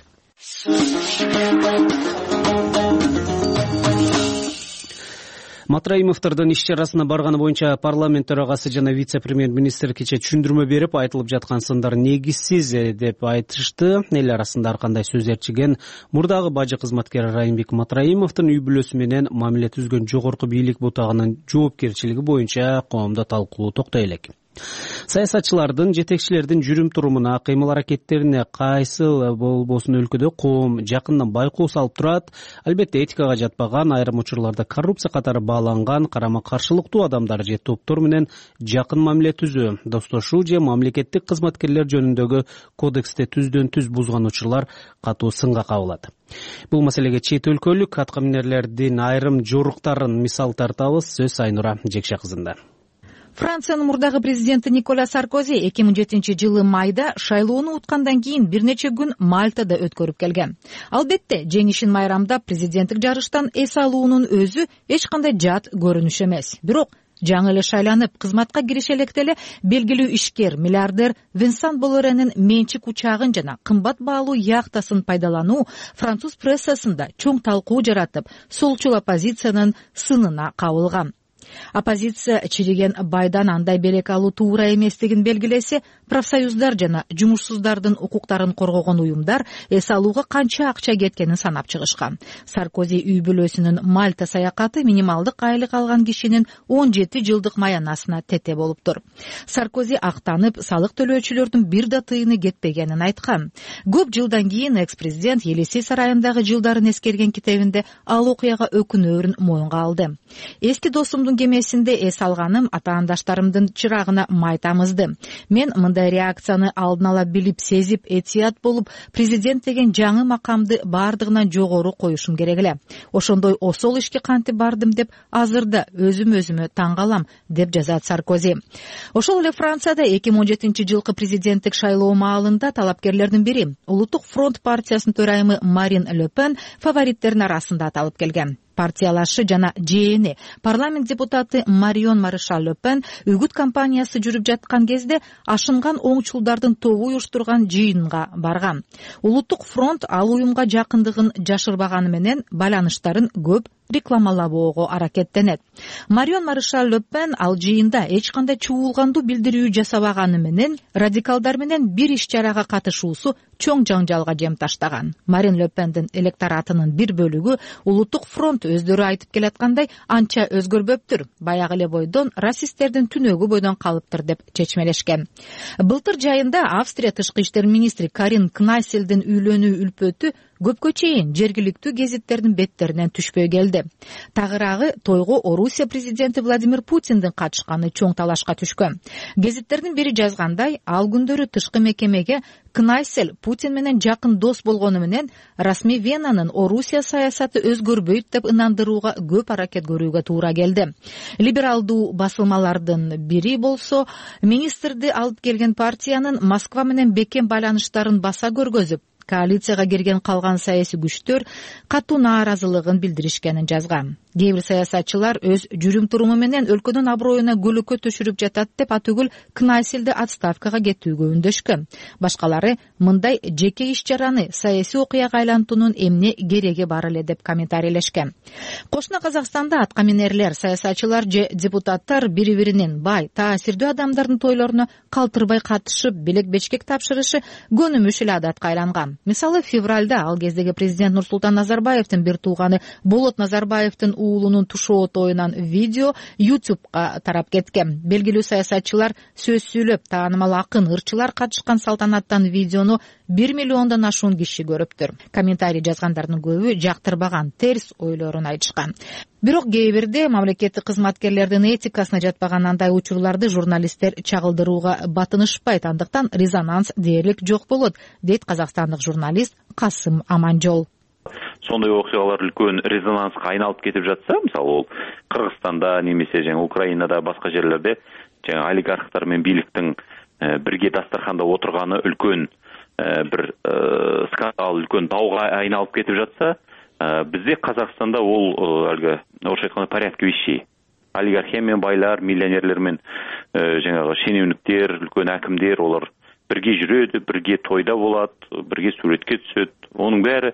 Матраимовдордун иш чарасына барганы боюнча парламент төрагасы жана вице-премьер-министр кечээ түшүндүрмө берип, айтылып жаткан сындар негизсиз деп айтышты. Эл арасында ар кандай сөз ээрчиген мурдагы бажы кызматкери Райымбек Матраимовдун үй бүлөсү менен мамиле түзгөн жогорку бийлик бутагынын жоопкерчилиги боюнча коомдо талкуу токтой элек. Саясатчылардын, жетекчилердин жүрүм-турумуна, кыймыл-аракеттерине кайсыл болбосун өлкөдө коом жакындан байкоо салып турат. Албетте, этикага жатпаган, айрым учурларда коррупция катары бааланган карама-каршылыктуу адамдар же топтор менен жакын мамиле түзүү, достошуу же мамлекеттик кызматкерлер жөнүндөгү кодексте түздөн-түз бузган учурлар катуу сынга кабылат. Бул маселеге чет өлкөлүк аткаминерлердин айрым жоруктарын мисал тартабыз. Сөз Айнура Жекше кызында. Франциянын мурдагы президенти Николя Саркози эки миң жетинчи жылы майда шайлоону уткандан кийин бир нече күн Мальтада өткөрүп келген. Албетте, жеңишин майрамдап президенттик жарыштан эс алуунун өзү эч кандай жат көрүнүш эмес. Бирок жаңы эле шайланып кызматка кириши электе эле белгилүү ишкер, миллиардер Винсан Болоренин менчик учагын жана кымбат баалуу яхтасын пайдалануу француз прессасында чоң талкуу жаратып, солчул оппозициянын сынына кабылган. Оппозиция чириген байдан андай берек алуу туура эместигин белгилесе, профсоюздар жана жумушсуздардын укуктарын коргогон уюмдар эс алууга канча акча кеткенин санап чыгышкан. Саркози үй бүлөсүнүн Мальта саякаты минималдык айлык алган кишинин он жети жылдык маянасына тете болуптур. Саркози актанып, салык төлөөчүлөрдүн бир да тыйыны кетпегенин айткан. Көп жылдан кийин экс-президент Елисей сарайындагы жылдарын эскерген китебинде ал окуяга өкүнөөрүн моюнга алды. Эски досумдун кемесинде эс алганым атаандаштарымдын чырагына май тамызды. Мен мындай реакцияны алдын ала билип, сезип, этият болуп, президент деген жаңы макамды бардыгынан жогору коюшум керек эле. Ошондой осол ишке кантип бардым деп азырда өзүм өзүмө таң калам, деп жазат Саркози. Ошол эле Францияда эки миң он жетинчи жылкы президенттик шайлоо маалында талапкерлердин бири, Улуттук фронт партиясынын төрайымы Марин Ле Пен фавориттердин арасында аталып келген. Партиялашы жана жээни парламент депутаты Марион Маришаль Ле Пен үгүт кампаниясы жүрүп жаткан кезде ашынган оңчулдардын тобу уюштурган жыйынга барган. Улуттук фронт ал уюмга жакындыгын жашырбаганы менен байланыштарын көп рекламалабоого аракеттенет. Марион Маришаль Ле Пен ал жыйында эч кандай чуулгандуу билдирүү жасабаганы менен радикалдар менен бир иш-чарага катышуусу чоң жаңжалга жем таштаган. Марин Ле Пендин электоратынын бир бөлүгү Улуттук фронт өздөрү айтып келаткандай анча өзгөрбөптүр. Баягы эле бойдон расисттердин түнөгү бойдон калыптыр деп чечмелешкен. Былтыр жайында Австрия тышкы иштер министри Карин Кнайселдин үйлөнүү үлпөтү көпкө чейин жергиликтүү гезиттердин беттеринен түшпөй келди. Тагыраагы тойго Орусия президенти Владимир Путиндин катышканы чоң талашка түшкөн. Гезиттердин бири жазгандай, ал күндөрү тышкы мекемеге Кнайсел Путин менен жакын дос болгону менен расмий Венанын Орусия саясаты өзгөрбөйт деп ынандырууга көп аракет көрүүгө туура келди. Либералдуу басылмалардын бири болсо, министрди алып келген партиянын Москва менен бекем байланыштарын баса көргөзүп, коалицияга кирген калган саясий күчтөр катуу нааразылыгын билдиришкенин жазган. Кээ бир саясатчылар өз жүрүм-туруму менен өлкөнүн аброюна көлөкө төшүрүп жатат деп атүгүл Кнайселди отставкага кетүүгө үндөшкөн. Башкалары мындай жеке иш-чараны саясий окуяга айлантуунун эмне кереги бар эле деп комментарийлешкен. Кошуна Казакстанда аткаминерлер, саясатчылар же депутаттар бири-биринин бай, таасирдүү адамдардын тойлоруна калтырбай катышып, белек-бечкек тапшырышы көнүмүш эле адатка айланган. Мисалы, февралда ал кездеги президент Нурсултан Назарбаевдин бир тууганы Болот Назарбаевдин уулунун тушоо тоюнан видео ютубка тарап кеткен. Белгилүү саясатчылар сөз сүйлөп, таанымал акын, ырчылар катышкан салтанаттан видеону бир миллиондон ашуун киши көрүптүр. Комментарий жазгандардын көбү жактырбаган, терс ойлорун айтышкан. Бирок кээ бирде мамлекеттик кызматкерлердин этикасына жатпаган андай учурларды журналисттер чагылдырууга батынышпайт, андыктан резонанс дээрлик жок болот, дейт казакстандык журналист Касым Аманжол. Сондай окуялар үлкөн резонансқа айналып кетип жатса, мисалы ол Кыргызстанда немесе жаңа Украинада, башка жерлерде жаңа олигархтар мен бийликтин бирге дастарханда отурганы үлкөн бир скандал, үлкөн дауга айналып кетип жатса, бизде Казакстанда ол алга орусча айтканда порядке вещей. Олигархия мен байлар, миллионерлер мен жаңагы шенеунүктер, үлкөн акимдер, олар бирге жүрөт, бирге тойда болот, бирге сүрөткө түшөт. Онун баары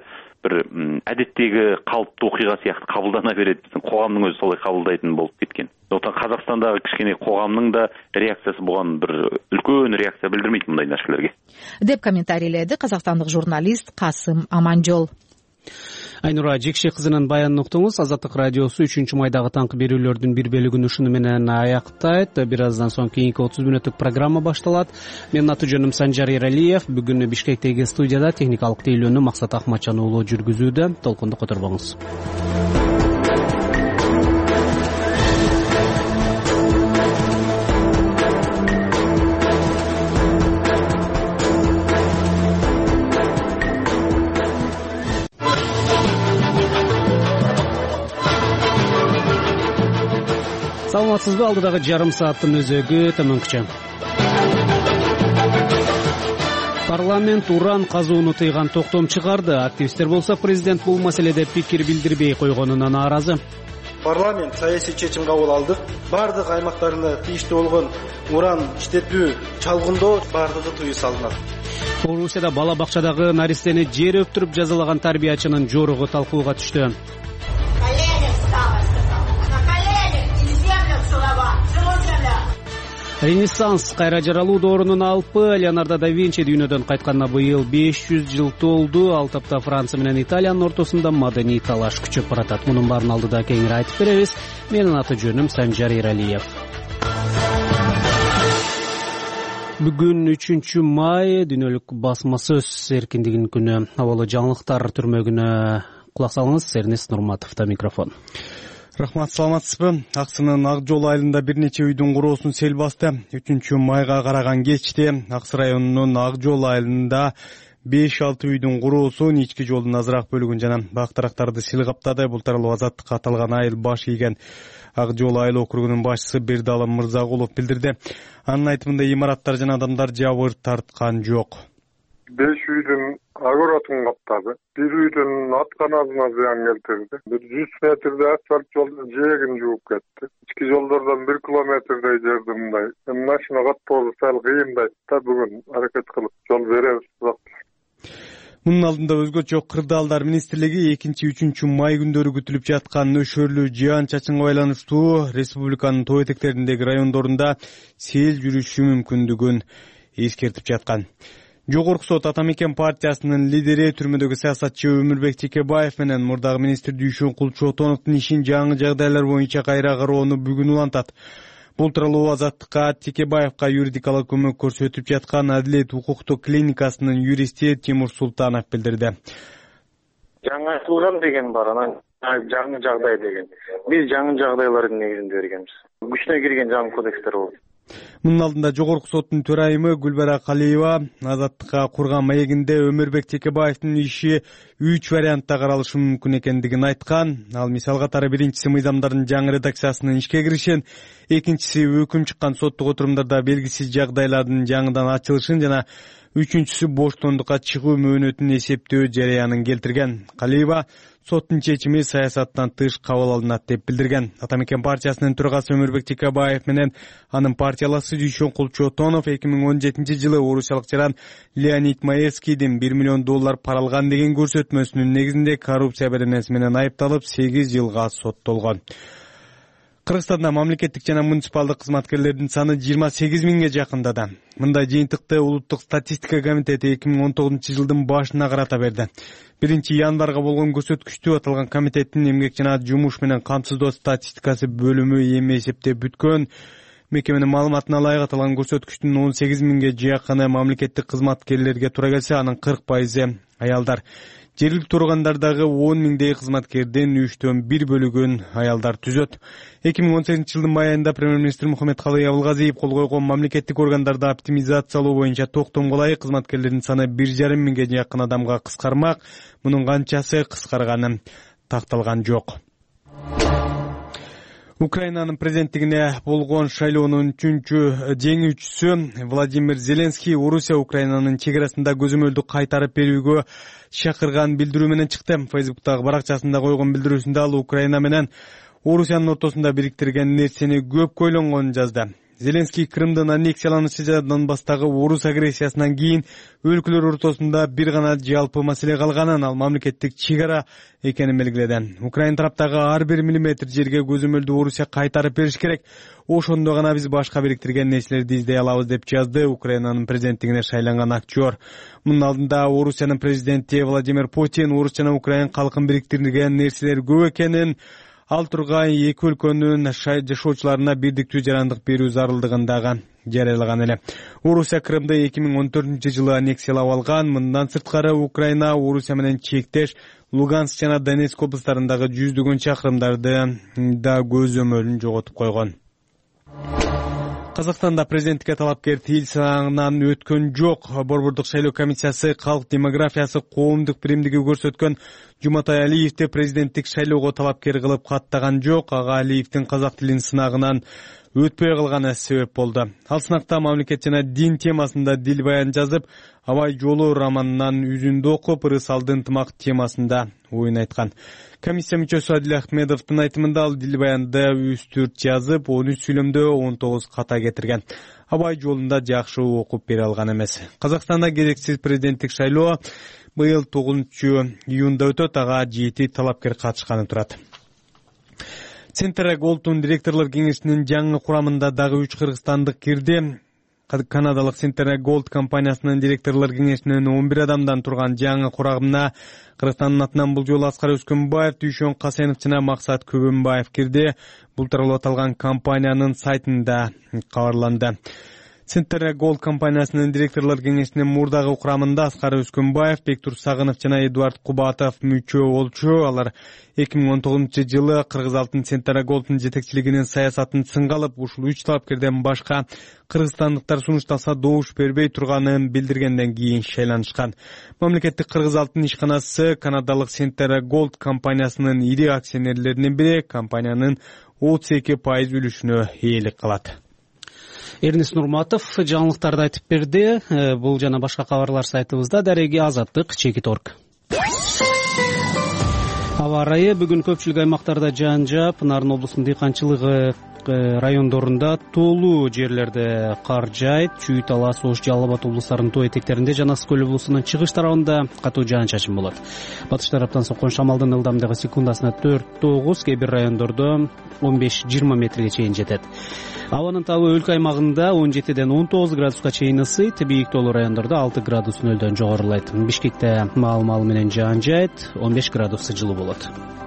бир адеттеги калыптуу окуйга сыяктуу кабылдана берет, биздин коомдун өзү солай кабылдайтын болуп кеткен. Ошондуктан Казакстандагы кичкене коомдун да реакциясы буга бир үлкөн реакция билдирмейт мындай нерселерге, деп комментарийледи казакстандык журналист Касым Аманжол. Айнура Жекше кызынын баянын уктуңуз. Азаттык радиосу үчүнчү майдагы таңкы берүүлөрдүн бир бөлүгүн ушуну менен аяктайт. Бир аздан соң кийинки отуз мүнөттүк программа башталат. Менин аты жөнүм Санжар Эралиев. Бүгүн Бишкектеги студияда техникалык тейлөөнү Максат Акматжан уулу жүргүзүүдө. Толкунду которбоңуз. Саламатсызбы? Алдыдагы жарым сааттын өзөгү төмөнкүчө. Парламент уран казууну тыйган токтом чыгарды. Активисттер болсо президент бул маселеде пикир билдирбей койгонуна нааразы. Парламент саясий чечим кабыл алдык. Бардык аймактарында тийиштүү болгон уран иштетүү, чалгындоо бардыгы тыюу салынат. Орусияда бала бакчадагы наристени жер өптүрүп жазалаган тарбиячынын жоругу талкууга түштү. Ренессанс кайра жаралуу доорунун алпы Леонардо да Винчи дүйнөдөн кайтканына быйыл беш жүз жыл толду. Ал тапта Франция менен Италиянын ортосунда маданий талаш күчөп баратат. Мунун баарын алдыда кеңири айтып беребиз. Менин аты жөнүм Санжар Эралиев. Бүгүн үчүнчү май дүйнөлүк басма сөз эркиндигинин күнү. Абалы жаңылыктар түрмөгүнө кулак салыңыз. Эрнест Нурматовдо микрофон. Рахмат, саламатсызбы? Аксынын Ак жол айылында бир нече үйдүн куроосун сел басты. үчүнчү майга караган кечте Аксы районунун Ак жол айылында беш алты үйдүн куроосун, ички жолдун азыраак бөлүгүн жана бактарактарды сел каптады. Бул тууралуу Азаттыкка аталган айыл баш ийген Ак жол айыл округунун башчысы Бердалым Мырзагулов билдирди. Анын айтымында имараттар жана адамдар жабыр тарткан жок. Беш үйдүн огородун каптады. Бир үйдүн атканасына зыян келтирди. Бир жүз метрде асфальт жолдун жээгин жууп кетти. Ички жолдордон бир километрдей жерди мындай машина каттоосу сал кыйындай. Да бүгүн аракет кылып жол беребиз. Мунун алдында өзгөчө кырдаалдар министрлиги экинчи үчүнчү май күндөрү күтүлүп жаткан нөшөрлүү жаан чачынга байланыштуу республиканын тоо этектериндеги райондорунда сел жүрүшү мүмкүндүгүн эскертип жаткан. Жогорку сот Ата Мекен партиясынын лидери түрмөдөгү саясатчы Өмүрбек Текебаев менен мурдагы министр Дүйшөн Кулчотоновдун ишин жаңы жагдайлар боюнча кайра кароону бүгүн улантат. Бул тууралуу Азаттыкка Текебаевка юридикалык көмөк көрсөтүп жаткан Адилет укуктук клиникасынын юристи Тимур Султанов билдирди. Жаңы айтылган деген бар, анан жаңы жагдай деген. Биз жаңы жагдайлардын негизинде бергенбиз. Күчүнө кирген жаңы кодекстер болот. Мунун алдында жогорку соттун төрайымы Гүлбара Калиева Азаттыкка курган маегинде Өмүрбек Текебаевдин иши үч вариантта каралышы мүмкүн экендигин айткан. Ал мисал катары биринчиси мыйзамдардын жаңы редакциясынын ишке киришин, экинчиси өкүм чыккан соттук отурумдарда белгисиз жагдайлардын жаңыдан ачылышын жана үчүнчүсү боштондукка чыгуу мөөнөтүн эсептөө жараянын келтирген. Калиева соттун чечими саясаттан тыш кабыл алынат деп билдирген. Ата Мекен партиясынын төрагасы Өмүрбек Текебаев менен анын партиялашы Дүйшөн Кулчотонов эки миң он жетинчи жылы орусиялык жаран Леонид Маевскийдин бир миллион доллар пара алган деген көрсөтмөсүнүн негизинде коррупция беренеси менен айыпталып сегиз жылга соттолгон. Кыргызстанда мамлекеттик жана муниципалдык кызматкерлердин саны жыйырма сегиз миңге жакындады. Мындай жыйынтыкты Улуттук статистика комитети эки миң он тогузунчу жылдын башына карата берди. биринчи январга болгон көрсөткүчтү аталган комитеттин эмгек жана жумуш менен камсыздоо статистикасы бөлүмү эми эсептеп бүткөн. Мекеменин маалыматына ылайык аталган көрсөткүчтүн он сегиз миңге жакыны мамлекеттик кызматкерлерге туура келсе, анын кырк пайызы аялдар. Жергиликтүү тургандардагы он миңдей кызматкердин үчтөн бир бөлүгүн аялдар түзөт. эки миң он сегизинчи жылдын май айында премьер-министр Мухаммедкалый Абылгазиев кол койгон мамлекеттик органдарда оптимизациялоо боюнча токтомго ылайык кызматкерлердин саны бир жарым миңге жакын адамга кыскармак. Мунун канчасы кыскарганы такталган жок. Украинанын президенттигине болгон шайлоонун үчүнчү жеңүүчүсү Владимир Зеленский Орусия Украинанын чек арасында көзөмөлдү кайтарып берүүгө чакырган билдирүү менен чыкты. Фейсбуктагы баракчасында койгон билдирүүсүндө ал Украина менен Орусиянын ортосунда бириктирген нерсени көп көйлөнгөнүн жазды. Зеленский Крымдын аннексияланышынан бастагы орус агрессиясынан кийин өлкөлөр ортосунда бир гана жалпы маселе калганын, ал мамлекеттик чек ара экенин белгиледи. Украина тараптагы ар бир миллиметр жерге көзөмөлдү Орусия кайтарып бериш керек. Ошондо гана биз башка бириктирген нерселерди издей алабыз деп жазды Украинанын президенттигине шайланган актер. Мунун алдында Орусиянын президенти Владимир Путин орус жана украин калкын бириктирген нерселер көп экенин, ал тургай эки өлкөнүн жашоочуларына бирдиктүү жарандык берүү зарылдыгын дагы жарыялаган эле. Орусия Крымды эки миң он төртүнчү жылы аннексиялап алган. Мындан сырткары Украина Орусия менен чектеш Луганск жана Донецк облустарындагы жүздөгөн чакырымдарды да көзөмөлүн жоготуп койгон. Казакстанда президенттикке талапкер тил санынан өткөн жок. Борбордук шайлоо комиссиясы калк демографиясы коомдук биримдиги көрсөткөн Жуматай Алиевди президенттик шайлоого талапкер кылып каттаган жок. Ага Алиевдин казак тилин сынагынан өтпөй калганы себеп болду. Ал сынакта мамлекет жана дин темасында дил баян жазып, Абай жолу романынан үзүндү окуп, ырысалдын ынтымак темасында оюн айткан. Комиссия мүчөсү Адил Ахмедовдун айтымында ал дил баянды үч төрт жазып, он үч сүйлөмдө он тогуз ката кетирген. Абай жолунда жакшы окуп бере алган эмес. Казакстанда керексиз президенттик шайлоо быйыл тогузунчу июнда өтөт, ага жети талапкер катышканы турат. Центр Голдтун директорлор кеңешинин жаңы курамында дагы үч кыргызстандык кирди. Канадалык Центр Голд компаниясынын директорлор кеңешинин он бир адамдан турган жаңы курамына Кыргызстандын атынан бул жолу Аскар Өскөнбаев, Дүйшөн Касенов жана Максат Көбөнбаев кирди. Бул тууралуу аталган компаниянын сайтында кабарланды. Центр Голд компаниясынын директорлор кеңешинин мурдагы курамында Аскар Өскөнбаев, Бектур Сагынов жана Эдуард Кубатов мүчө болчу. Алар эки миң он тогузунчу жылы Кыргыз Алтын Центр Голдтун жетекчилигинин саясатын сынга алып, ушул үч талапкерден башка кыргызстандыктар сунушталса добуш бербей турганын билдиргенден кийин шайланышкан. Мамлекеттик Кыргыз Алтын ишканасы канадалык Центр Голд компаниясынын ири акционерлеринин бири, компаниянын отуз эки пайыз үлүшүнө ээлик кылат. Эрнис Нурматов жаңылыктарды айтып берди. Бул жана башка кабарлар сайтыбызда. Дареги Азаттык, Чекит точка орг. Аба ырайы бүгүн көпчүлүк аймактарда жаан жаап, Нарын облусунун дыйканчылыгы райондорунда тоолуу жерлерде кар жайт. Чүй, Талас, Ош, Жалал Абад облустарынын тоо этектеринде жана Ысык көл облусунун чыгыш тарабында катуу жаан-чачын болот. Батыш тараптан соккон шамалдын ылдамдыгы секундасына төрт тогуз, кээ бир райондордо он беш жыйырма метрге чейин жетет. Абанын табы өлкө аймагында он жетиден он тогуз градуска чейин ысыйт, бийик тоолуу райондордо алты градус нөлдөн жогорулайт. Бишкекте маал-маал менен жаан жайт, он беш градус жылуу болот.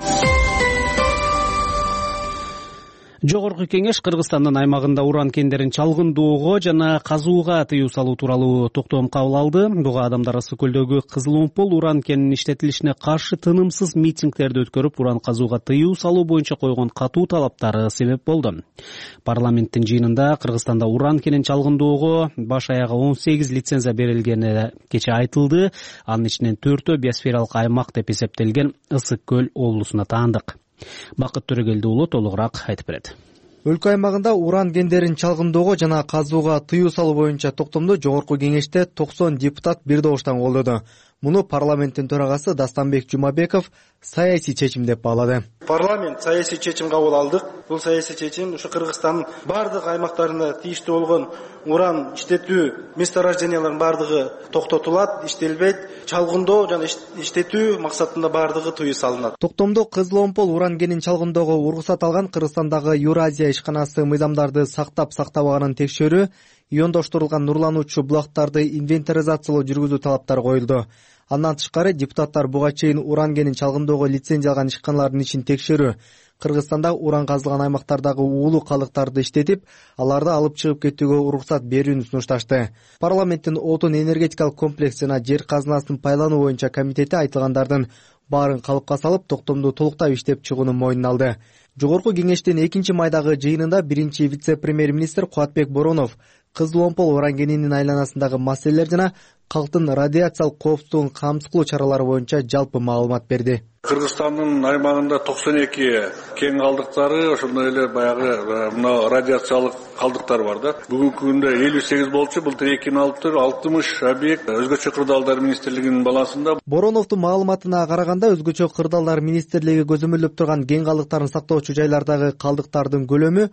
Жогорку кеңеш Кыргызстандын аймагында уран кендерин чалгындоого жана казууга тыюу салуу тууралуу токтом кабыл алды. Буга адамдар Ысык көлдөгү Кызыл Омпол уран кенинин иштетилишине каршы тынымсыз митингдерди өткөрүп, уран казууга тыюу салуу боюнча койгон катуу талаптары себеп болду. Парламенттин жыйынында Кыргызстанда уран кенин чалгындоого баш аягы он сегиз лицензия берилгени кечээ айтылды. Анын ичинен төртөө биосфералык аймак деп эсептелген Ысык көл облусуна таандык. Бакыт Төрөгелди уулу толугураак айтып берет. Өлкө аймагында уран кендерин чалгындоого жана казууга тыюу салуу боюнча токтомду жогорку кеңеште токсон депутат бир добуштан колдоду. Муну парламенттин төрагасы Дастанбек Жумабеков саясий чечим деп баалады. Парламент саясий чечим кабыл алдык. Бул саясий чечим ушу Кыргызстандын бардык аймактарында тийиштүү болгон уран иштетүү месторожденияларынын бардыгы токтотулат, иштелбейт, чалгындоо жана иштетүү максатында бардыгы тыюу салынат. Токтомдо Кызыл Омпол уран кенин чалгындоого уруксат алган Кыргызстандагы Евразия ишканасы мыйзамдарды сактап сактабаганын текшерүү, иондоштурулган нурлануучу булактарды инвентаризациялоо жүргүзүү талаптары коюлду. Андан тышкары депутаттар буга чейин уран кенин чалгындоого лицензия алган ишканалардын ишин текшерүү, Кыргызстанда уран казылган аймактардагы уулуу калдыктарды иштетип, аларды алып чыгып кетүүгө уруксат берүүнү сунушташты. Парламенттин отун энергетикалык комплекс жана жер казынасын пайлануу боюнча комитети айтылгандардын баарын калыпка салып, токтомду толуктап иштеп чыгуунун мойнуна алды. Жогорку кеңештин экинчи майдагы жыйынында биринчи вице-премьер-министр Кубатбек Боронов Кызыл Омпол уран кенинин айланасындагы маселелер жана калктын радиациялык коопсуздугун камсыз кылуу чаралары боюнча жалпы маалымат берди. Кыргызстандын аймагында токсон эки кен калдыктары, ошондой эле баягы мына радиациялык калдыктар бар да. Бүгүнкү күндө элүү сегиз болчу, былтыр эки миң алтымыш алтымыш объект өзгөчө кырдаалдар министрлигинин балансында. Бороновдун маалыматына караганда өзгөчө кырдаалдар министрлиги көзөмөлдөп турган кен калдыктарын сактоочу жайлардагы калдыктардын көлөмү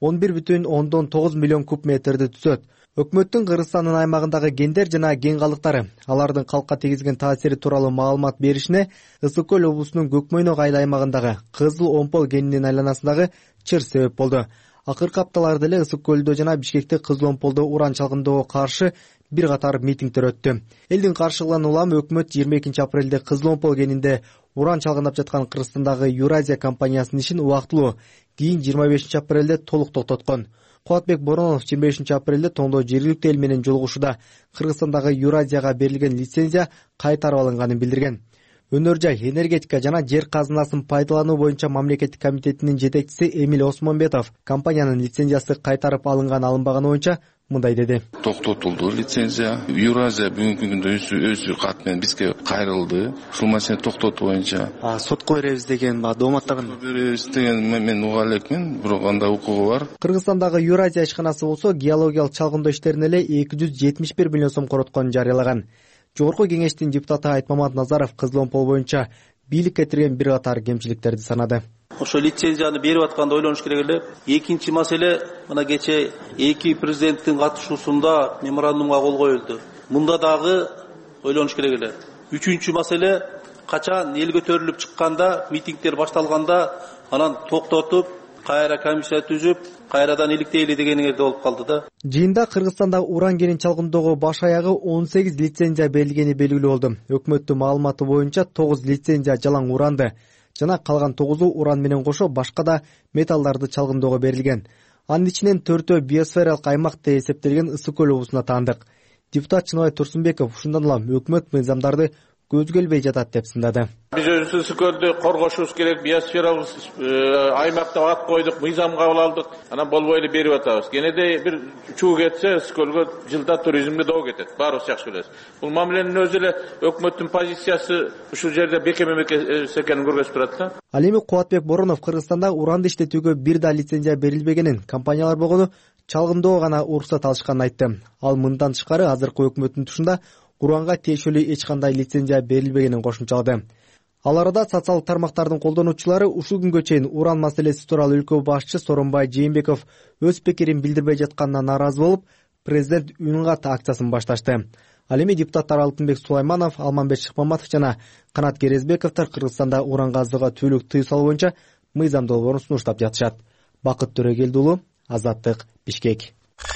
он бир бүтүн ондон тогуз миллион куб метрди түзөт. Өкмөттүн Кыргызстандын аймагындагы гендер жана ген калдыктары алардын калкка тийгизген таасири тууралуу маалымат беришине Ысык көл облусунун Көкмөйнөк айыл аймагындагы Кызыл Омпол кенинин айланасындагы чыр себеп болду. Акыркы апталарда эле Ысык көлдө жана Бишкекте Кызыл Омполдо уран чалгындоого каршы бир катар митингдер өттү. Элдин каршылыгынан улам өкмөт жыйырма экинчи апрелде Кызыл Омпол кенинде уран чалгындап жаткан Кыргызстандагы Юразия компаниясынын ишин убактылуу, кийин жыйырма бешинчи апрелде толук токтоткон. Кубатбек Боронов жыйырма бешинчи апрелде тоңдо жергиликтүү эл менен жолугушууда Кыргызстандагы Юразияга берилген лицензия кайтарып алынганын билдирген. Өнөр жай, энергетика жана жер казынасын пайдалануу боюнча мамлекеттик комитетинин жетекчиси Эмил Осмонбетов компаниянын лицензиясы кайтарып алынган алынбаганы боюнча мындай деди. Токтотулду лицензия. Юразия бүгүнкү күндө өзү кат менен бизге кайрылды. Ушул маселени токтотуу боюнча. А сотко беребиз деген ба дооматтагын беребиз деген мен уга элекмин, бирок анда укугу бар. Кыргызстандагы Юразия ишканасы болсо геологиялык чалгындоо иштерине эле эки жүз жетимиш бир миллион сом коротконун жарыялаган. Жогорку кеңештин депутаты Айтмамат Назаров Кызыл Омпол боюнча бийлик кетирген бир катар кемчиликтерди санады. Ошо лицензияны берип атканда ойлонуш керек эле. Экинчи маселе, мына кече эки президенттин катышуусунда меморандумга кол коюлду. Мында дагы ойлонуш керек эле. Үчүнчү маселе, качан эл көтөрүлүп чыкканда, митингдер башталганда анан токтотуп, кайра комиссия түзүп, кайрадан иликтейли дегениңерде болуп калды да. Жыйында Кыргызстанда уран кенин чалгындоого баш аягы он сегиз лицензия берилгени белгилүү болду. Өкмөттүн маалыматы боюнча тогуз лицензия жалаң уранды жана калган тогузу уран менен кошо башка да металлдарды чалгындоого берилген. Анын ичинен төртөө биосфералык аймак деп эсептелген Ысык көл облусуна таандык. Депутат Чыныбай Турсунбеков ушундан улам өкмөт мыйзамдарды көзгө илбей жатат деп сындады. Биз өзүбүз Ысык көлдү коргошубуз керек, биосфералык аймак деп ат койдук, мыйзам кабыл алдык. Анан болбой эле берип атабыз. Кенеде бир чуу кетсе, Ысык көлгө жылда туризмге доо кетет. Баарыбыз жакшы билебиз. Бул мамиленин өзү эле өкмөттүн позициясы ушул жерде бекеме экенин көргөзүп турат да. Ал эми Кубатбек Боронов Кыргызстанда уранды иштетүүгө бир да лицензия берилбегенин, компаниялар болгону чалгындоого гана уруксат алышканын айтты. Ал мындан тышкары азыркы өкмөттүн тушунда уранга тиешелүү эч кандай лицензия берилбегенин кошумчалады. Ал арада социалдык тармактардын колдонуучулары ушул күнгө чейин уран маселеси тууралуу өлкө башчы Сооронбай Жээнбеков өз пикирин билдирбей жатканына нааразы болуп, президент үн кат акциясын башташты. Ал эми депутаттар Алтынбек Сулайманов, Алманбек Шыкмаматов жана Канат Керезбековдор Кыргызстанда уран казууга түйлүк тыюу салуу боюнча мыйзам долбоорун сунуштап жатышат. Бакыт Төрөгелди уулу, Азаттык, Бишкек.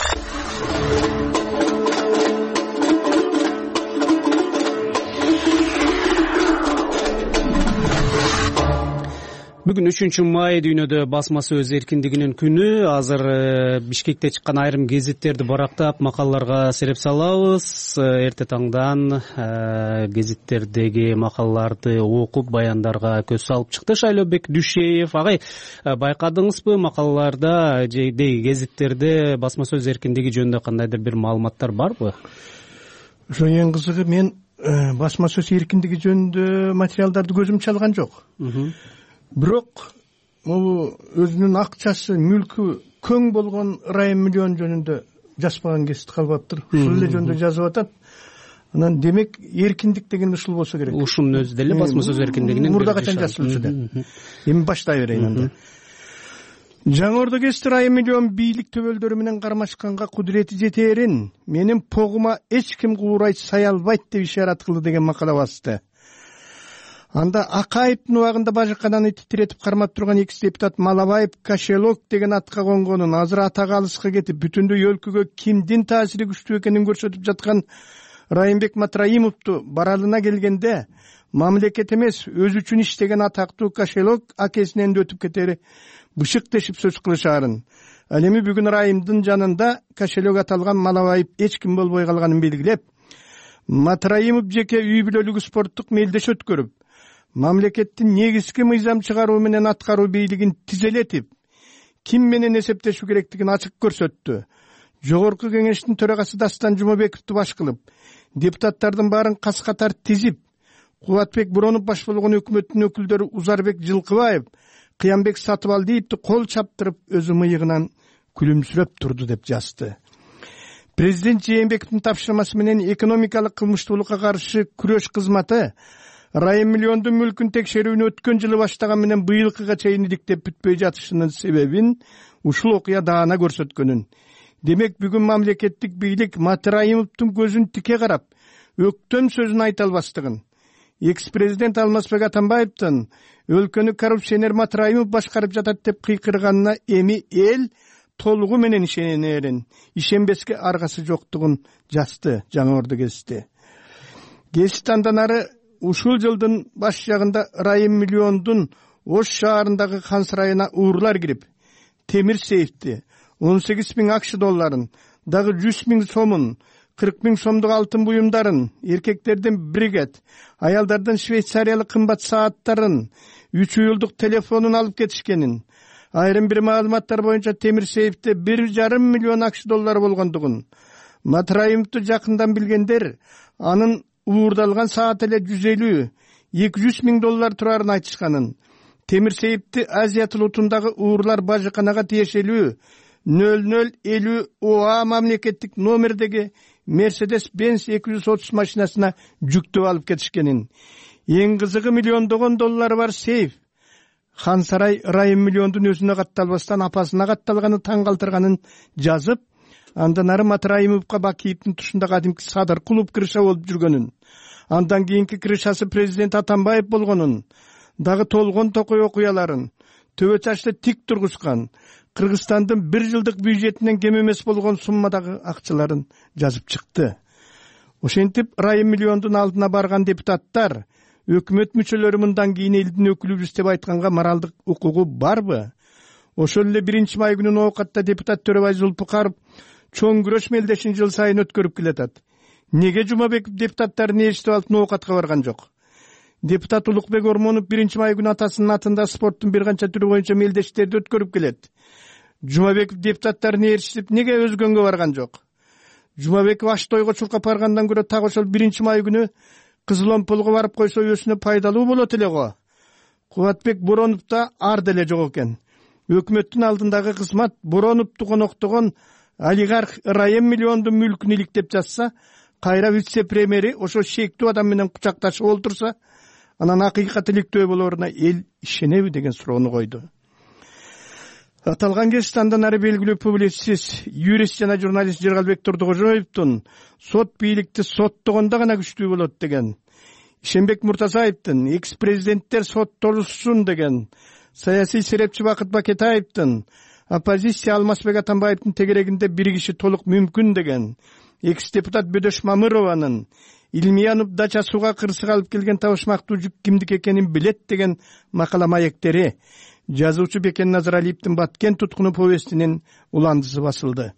Бүгүн үчүнчү май дүйнөдө басма сөз эркиндигинин күнү. Азыр Бишкекте чыккан айрым гезиттерди барактап, макалаларга сереп салабыз. Эрте таңдан гезиттердеги макалаларды окуп, баяндарга көз салып чыкты Шайлообек Дүйшеев. Агай, байкадыңызбы макалаларда же гезиттерде басма сөз эркиндиги жөнүндө кандайдыр бир маалыматтар барбы? Ошо эң кызыгы, мен басма сөз эркиндиги жөнүндө материалдарды көзүм чалган жок. Бирок бул өзүнүн акчасы, мүлкү көң болгон Райым Миллион жөнүндө жазбаган гезит калбаптыр. Ушул эле жөнүндө жазып атат. Анан демек эркиндик деген ушул болсо керек. Ушунун өзү деле басма сөз эркиндигинин мурда качан жазылчу да. Эми баштай берейин анда. Жаңы Ордо гезити Райым Миллион бийлик төбөлдөрү менен кармашканга кудурети жетээрин, менин погума эч ким куурай сай албайт деп ишарат кылды деген макала басты. Анда Акаевдин убагында бажыкананы титиретип кармап турган экс депутат Малабаев Кошелок деген атка конгонун, азыр атак алыска кетип, бүтүндөй өлкөгө кимдин таасири күчтүү экенин көрсөтүп жаткан Райымбек Матраимовду баралына келгенде, мамлекет эмес, өзү үчүн иштеген атактуу Кошелок акесинен өтүп кетери бышык дешип сөз кылышаарын. Ал эми бүгүн Райымдын жанында Кошелок аталган Малабаев эч ким болбой калганын белгилеп, Матраимов жеке үй бүлөлүгү спорттук мелдеш өткөрүп, мамлекеттин негизги мыйзам чыгаруу менен аткаруу бийлигин тизелетип, ким менен эсептешүү керектигин ачык көрсөттү. Жогорку кеңештин төрагасы Дастан Жумабековду баш кылып, депутаттардын баарын кас катар тизип, Кубатбек Боронов баш болгон өкмөттүн өкүлдөрү Узарбек Жылкыбаев, Кыянбек Сатыбалдиевди кол чаптырып, өзү мыйыгынан күлүмсүрөп турду деп жазды. Президент Жээнбековдун тапшырмасы менен экономикалык кылмыштуулукка каршы күрөш кызматы Райым Миллиондун мүлкүн текшерүүнү өткөн жылы баштаган менен быйылкыга чейин иликтеп бүтпөй жатышынын себебин ушул окуя даана көрсөткөнүн. Демек бүгүн мамлекеттик бийлик Матраимовдун көзүн тике карап, өктөм сөзүн айта албастыгын, экс-президент Алмазбек Атамбаевдин өлкөнү коррупционер Матраимов башкарып жатат деп кыйкырганына эми эл толугу менен ишенерин, ишенбеске аргасы жоктугун жазды Жаңы Орду гезити. Гезит андан ары ушул жылдын баш жагында Райым миллиондун Ош шаарындагы хан сарайына уурлар кирип, темир сейфти, он сегиз миң акш долларын, дагы жүз миң сомун, кырк миң сомдук алтын буюмдарын, эркектерден бригет, аялдардан швейцариялык кымбат сааттарын, үч уюлдук телефонун алып кетишкенин, айрым бир маалыматтар боюнча темир сейфте бир жарым миллион акш доллары болгондугун, Матраимовду жакындан билгендер анын уурдалган саат эле жүз элүү эки жүз миң доллар турарын айтышканын, темир сейфти Азия тулутундагы уурлар бажыканага тиешелүү нөл нөл элүү ОА мамлекеттик номердеги Мерседес Бенц эки жүз отуз машинасына жүктөп алып кетишкенин, эң кызыгы миллиондогон доллары бар сейф хан сарай Райым миллиондун өзүнө катталбастан апасына катталганы таң калтырганын жазып, андан ары Матраимовго Бакиевдин тушунда кадимки садыр клуб крыша болуп жүргөнүн, андан кийинки крышасы президент Атамбаев болгонун, дагы толгон токой окуяларын, төбө чачты тик тургузган, Кыргызстандын бир жылдык бюджетинен кем эмес болгон суммадагы акчаларын жазып чыкты. Ошентип Райым миллиондун алдына барган депутаттар, өкмөт мүчөлөрү мындан кийин элдин өкүлүбүз деп айтканга моралдык укугу барбы? Ошол эле биринчи май күнү оокатта депутат Төрөбай Зулпукаров чоң күрөш мелдешин жыл сайын өткөрүп келатат. Неге Жумабеков депутаттарын ээрчитип алып оокатка барган жок? Депутат Улукбек Ормонов биринчи май күнү атасынын атында спорттун бир канча түрү боюнча мелдештерди өткөрүп келет. Жумабеков депутаттарын ээрчитип неге өзгөнгө барган жок? Жумабеков аш тойго чуркап баргандан көрө так ошол биринчи май күнү Кызыл Омполго барып койсо өзүнө пайдалуу болот эле го. Кубатбек Боронов да ар деле жок экен. Өкмөттүн алдындагы кызмат Бороновду коноктогон олигарх Райым миллиондун мүлкүн иликтеп жатса, кайра вице-премьери ошо шектүү адам менен кучакташып олтурса, анан акыйкат иликтөө болоруна эл ишенеби деген суроону койду. Аталган кез андан ары белгилүү публицист, юрист жана журналист Жыргалбек Турдукожоевдун сот бийликти соттогондо гана күчтүү болот деген, Ишенбек Муртазаевдин экс-президенттер соттолушсун деген, саясий серепчи Бакыт Бакетаевдин оппозиция Алмазбек Атамбаевдин тегерегинде бир киши толук мүмкүн деген, экс-депутат Бөдөш Мамырованын Илмиянов дача сууга кырсык алып келген табышмактуу жүк кимдики экенин билет деген макала маектери жазуучу Бекен Назаралиевдин Баткен туткуну повестинин уландысы басылды.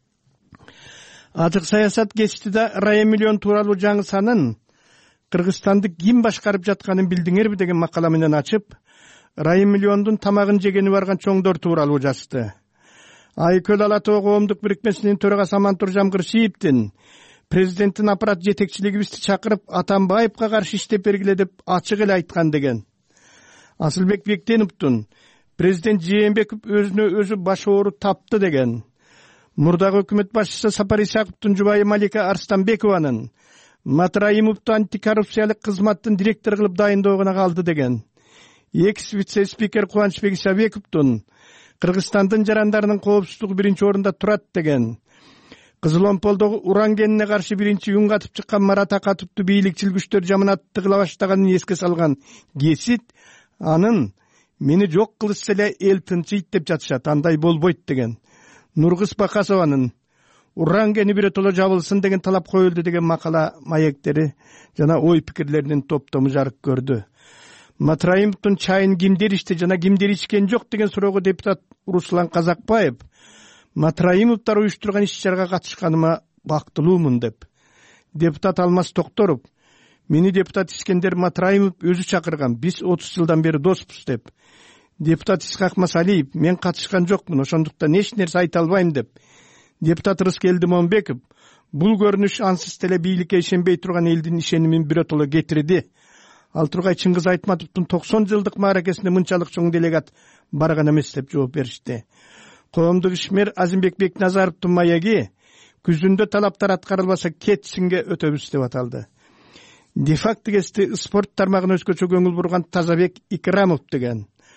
Ачык саясат гезитиде Райым миллион тууралуу жаңы санын Кыргызстанды ким башкарып жатканын билдиңерби деген макала менен ачып, Райым миллиондун тамагын жегени барган чоңдор тууралуу жазды. Айкөл Ала Тоо коомдук бирикмесинин төрагасы Амантур Жамгыршиевдин президенттин аппарат жетекчилигибизди чакырып Атамбаевга каршы иштеп бергиле деп ачык эле айткан деген. Асылбек Бектеновдун президент Жээнбеков өзүнө өзү баш оору тапты деген. Мурдагы өкмөт башчысы Сапар Исаковдун жубайы Малика Арстанбекованын Матраимовду антикоррупциялык кызматтын директору кылып дайындоогуна калды деген. Экс-вице-спикер Кубанычбек Исабековдун Кыргызстандын жарандарынын коопсуздугу биринчи орунда турат деген. Кызыл Омполдогу уран кенине каршы биринчи үн катып чыккан Марат Акатовду бийликчил күчтөр жаманатты кыла баштаганын эске салган гезит анын мени жок кылышса эле эл тынчыйт деп жатышат, андай болбойт деген. Нургыз Бакасованын уран кени биротоло жабылсын деген талап коюлду деген макала маектери жана ой пикирлеринин топтому жарык көрдү. Матраимовдун чайын кимдер ичти жана кимдер ичкен жок деген суроого депутат Руслан Казакбаев Матраимовдор уюштурган иш-чарага катышканыма бактылуумун деп. Депутат Алмаз Токторов мени депутат Искендер Матраимов өзү чакырган, биз отуз жылдан бери доспуз деп. Депутат Исхак Масалиев мен катышкан жокмун, ошондуктан эч нерсе айта албайм деп. Депутат Рыскелди Момбеков бул көрүнүш ансыз деле бийликке ишенбей турган элдин ишенимин биротоло кетирди. Ал тургай Чыңгыз Айтматовдун токсон жылдык мааракесине мынчалык чоң делегат барган эмес деп жооп беришти. Коомдук ишмер Азимбек Бекназаровдун маяги күзүндө талаптар аткарылбаса кетсинге өтөбүз деп аталды. Дефакт гести спорт тармагына өзгөчө көңүл бурган Тазабек Икрамов деген.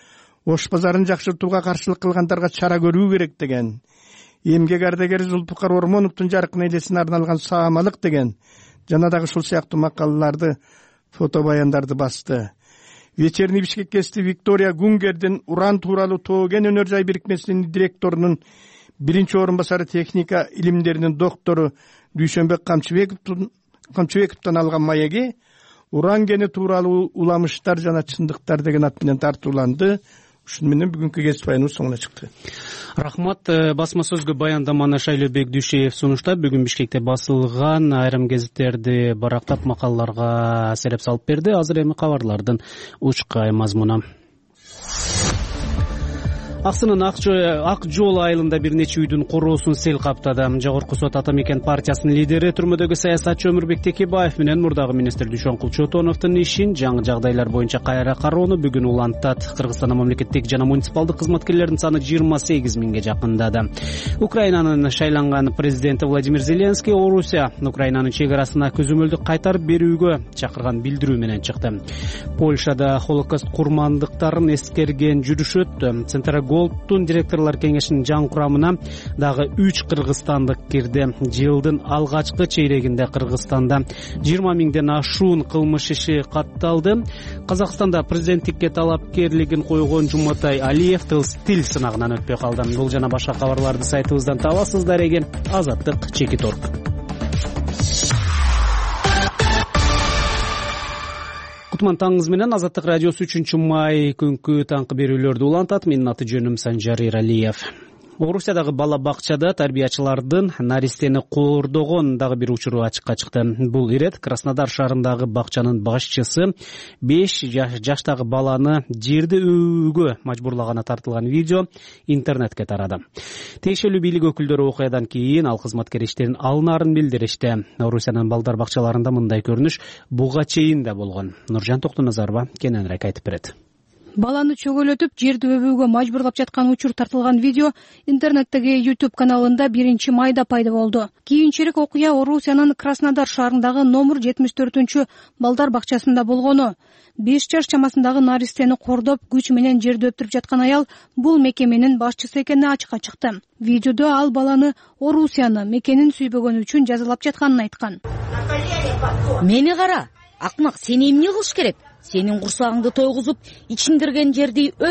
ош базарын жакшыртууга каршылык кылгандарга чара көрүү керек деген, эмгек ардагери Зулпукар Ормоновдун жаркын элесине арналган саамалык деген жана дагы ушул сыяктуу макалаларды, фото баяндарды басты. Вечерний Бишкек кести Виктория Гунгердин уран тууралуу Тоо Кен өнөр жай бирикмесинин директорунун биринчи орун басары техника илимдеринин доктору Дүйшөнбек Камчыбековдон алган маеги уран кени тууралуу уламыштар жана чындыктар деген ат менен тартууланды. Ушуну менен бүгүнкү кесип баяныбыз соңуна чыкты. Рахмат. Басма сөзгө баяндаманы Шайлообек Дүйшеев сунуштап, бүгүн Бишкекте басылган айрым гезиттерди барактап макалаларга сереп салып берди. Азыр эми кабарлардын учкай мазмуну. Аксынын Ак Жол айылында бир нече үйдүн короосун сел каптады. Жогорку сот Ата Мекен партиясынын лидери, түрмөдөгү саясатчы Өмүрбек Текебаев менен мурдагы министр Дүйшөнкул Чотоновдун ишин жаңы жагдайлар боюнча кайра кароону бүгүн улантат. Кыргызстанда мамлекеттик жана муниципалдык кызматкерлердин саны жыйырма сегиз миңге жакындады. Украинанын шайланган президенти Владимир Зеленский Орусия Украинанын чек арасына көзөмөлдү кайтарып берүүгө чакырган билдирүү менен чыкты. Польшада Холокост курмандыктарын эскерген жүрүш өттү. Голдтун директорлор кеңешинин жаңы курамына дагы үч кыргызстандык кирди. Жылдын алгачкы чейрегинде Кыргызстанда жыйырма миңден ашуун кылмыш иши катталды. Казакстанда президенттикке талапкерлигин койгон Жуматай Алиев тил сынагынан өтпөй калды. Бул жана башка кабарларды сайтыбыздан табасыздар. Эген Азаттык Чекиторг. Кутман таңыңыз менен Азаттык радиосу үчүнчү май күнкү таңкы берүүлөрдү улантат. Менин аты жөнүм Санжар Иралиев. Орусиядагы бала бакчада тарбиячылардын наристени коордогон дагы бир учуру ачыкка чыкты. Бул ирет Краснодар шаарындагы бакчанын башчысы беш жаштагы баланы жерди өбүүгө мажбурлаганы тартылган видео интернетке тарады. Тиешелүү бийлик өкүлдөрү окуядан кийин ал кызматкер иштерин алынаарын билдиришти. Орусиянын балдар бакчаларында мындай көрүнүш буга чейин да болгон. Нуржан Токтоназарова кененирээк айтып берет. Баланы чөгөлөтүп, жерди өбүүгө мажбурлап жаткан учур тартылган видео интернеттеги YouTube каналында биринчи майда пайда болду. Кийинчерээк окуя Орусиянын Краснодар шаарындагы номер жетимиш төртүнчү балдар бакчасында болгону. беш жаш чамасындагы наристени кордоп, күч менен жерди өптүрүп жаткан аял бул мекеменин башчысы экени ачыкка чыкты. Видеодо ал баланы Орусияны мекенин сүйбөгөнү үчүн жазалап жатканын айткан. Мени кара, акмак, сен эмне кылыш керек? Сенин курсагыңды тойгузуп, ичиндирген жерди өп.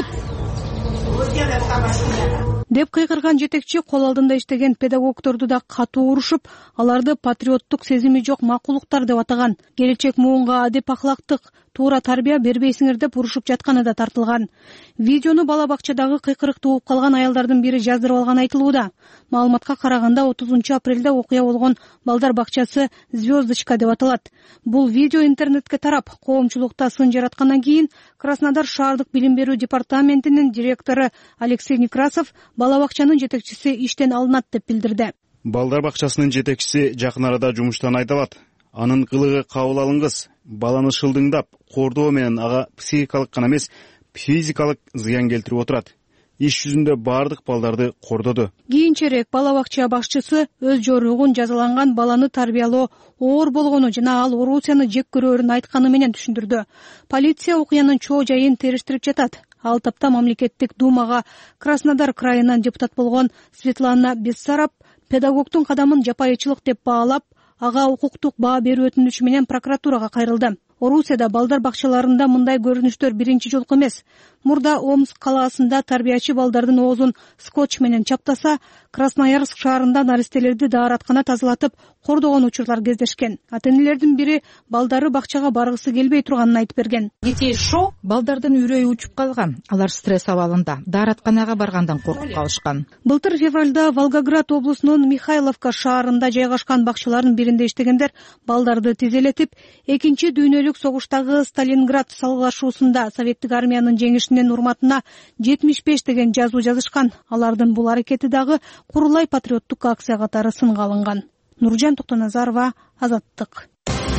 деп кыйкырган жетекчи кол алдында иштеген педагогдорду да катуу урушуп, аларды патриоттук сезими жок макулуктар деп атаган. Келечек муунга адеп ахлактык туура тарбия бербейсиңер деп урушуп жатканы да тартылган. Видеону бала бакчадагы кыйкырыкты угуп калган аялдардын бири жаздырып алган айтылууда. Маалыматка караганда отузунчу апрелде окуя болгон балдар бакчасы Звездочка деп аталат. Бул видео интернетке тарап, коомчулукта сын жараткандан кийин Краснодар шаардык билим берүү департаментинин директору Алексей Некрасов бала бакчанын жетекчиси иштен алынат деп билдирди. Балдар бакчасынын жетекчиси жакын арада жумуштан айдалат. Анын кылыгы кабыл алынгыс. Баланы шылдыңдап, кордоо менен ага психикалык гана эмес, физикалык зыян келтирип отурат. Иш жүзүндө бардык балдарды кордоду. Кийинчерээк бала бакча башчысы өз жоругун жазаланган баланы тарбиялоо оор болгону жана ал Орусияны жек көрөөрүн айтканы менен түшүндүрдү. Полиция окуянын чоо жайын териштирип жатат. Ал тапта мамлекеттик думага Краснодар крайынан депутат болгон Светлана Бессараб педагогдун кадамын жапайычылык деп баалап, ага укуктук баа берүү өтүнүчү менен прокуратурага кайрылды. Орусияда балдар бакчаларында мындай көрүнүштөр биринчи жолку эмес. Мурда Омск калаасында тарбиячы балдардын оозун скотч менен чаптаса, Красноярск шаарында наристелерди даараткана тазалатып кордогон учурлар кездешкен. Ата-энелердин бири балдары бакчага баргысы келбей турганын айтып берген. Детей шо? Балдардын үрөйү учуп калган. Алар стресс абалында, дааратканага баргандан коркуп калышкан. Былтыр февралда Волгоград облусунун Михайловка шаарында жайгашкан бакчалардын биринде иштегендер балдарды тизелетип, экинчи дүйнөлүк согуштагы Сталинград салгылашуусунда советтик армиянын жеңишинин урматына жетимиш беш деген жазуу жазышкан. Алардын бул аракети дагы Курулай патриоттук акция катары сынга алынган. Нуржан Токтоназарова, Азаттык.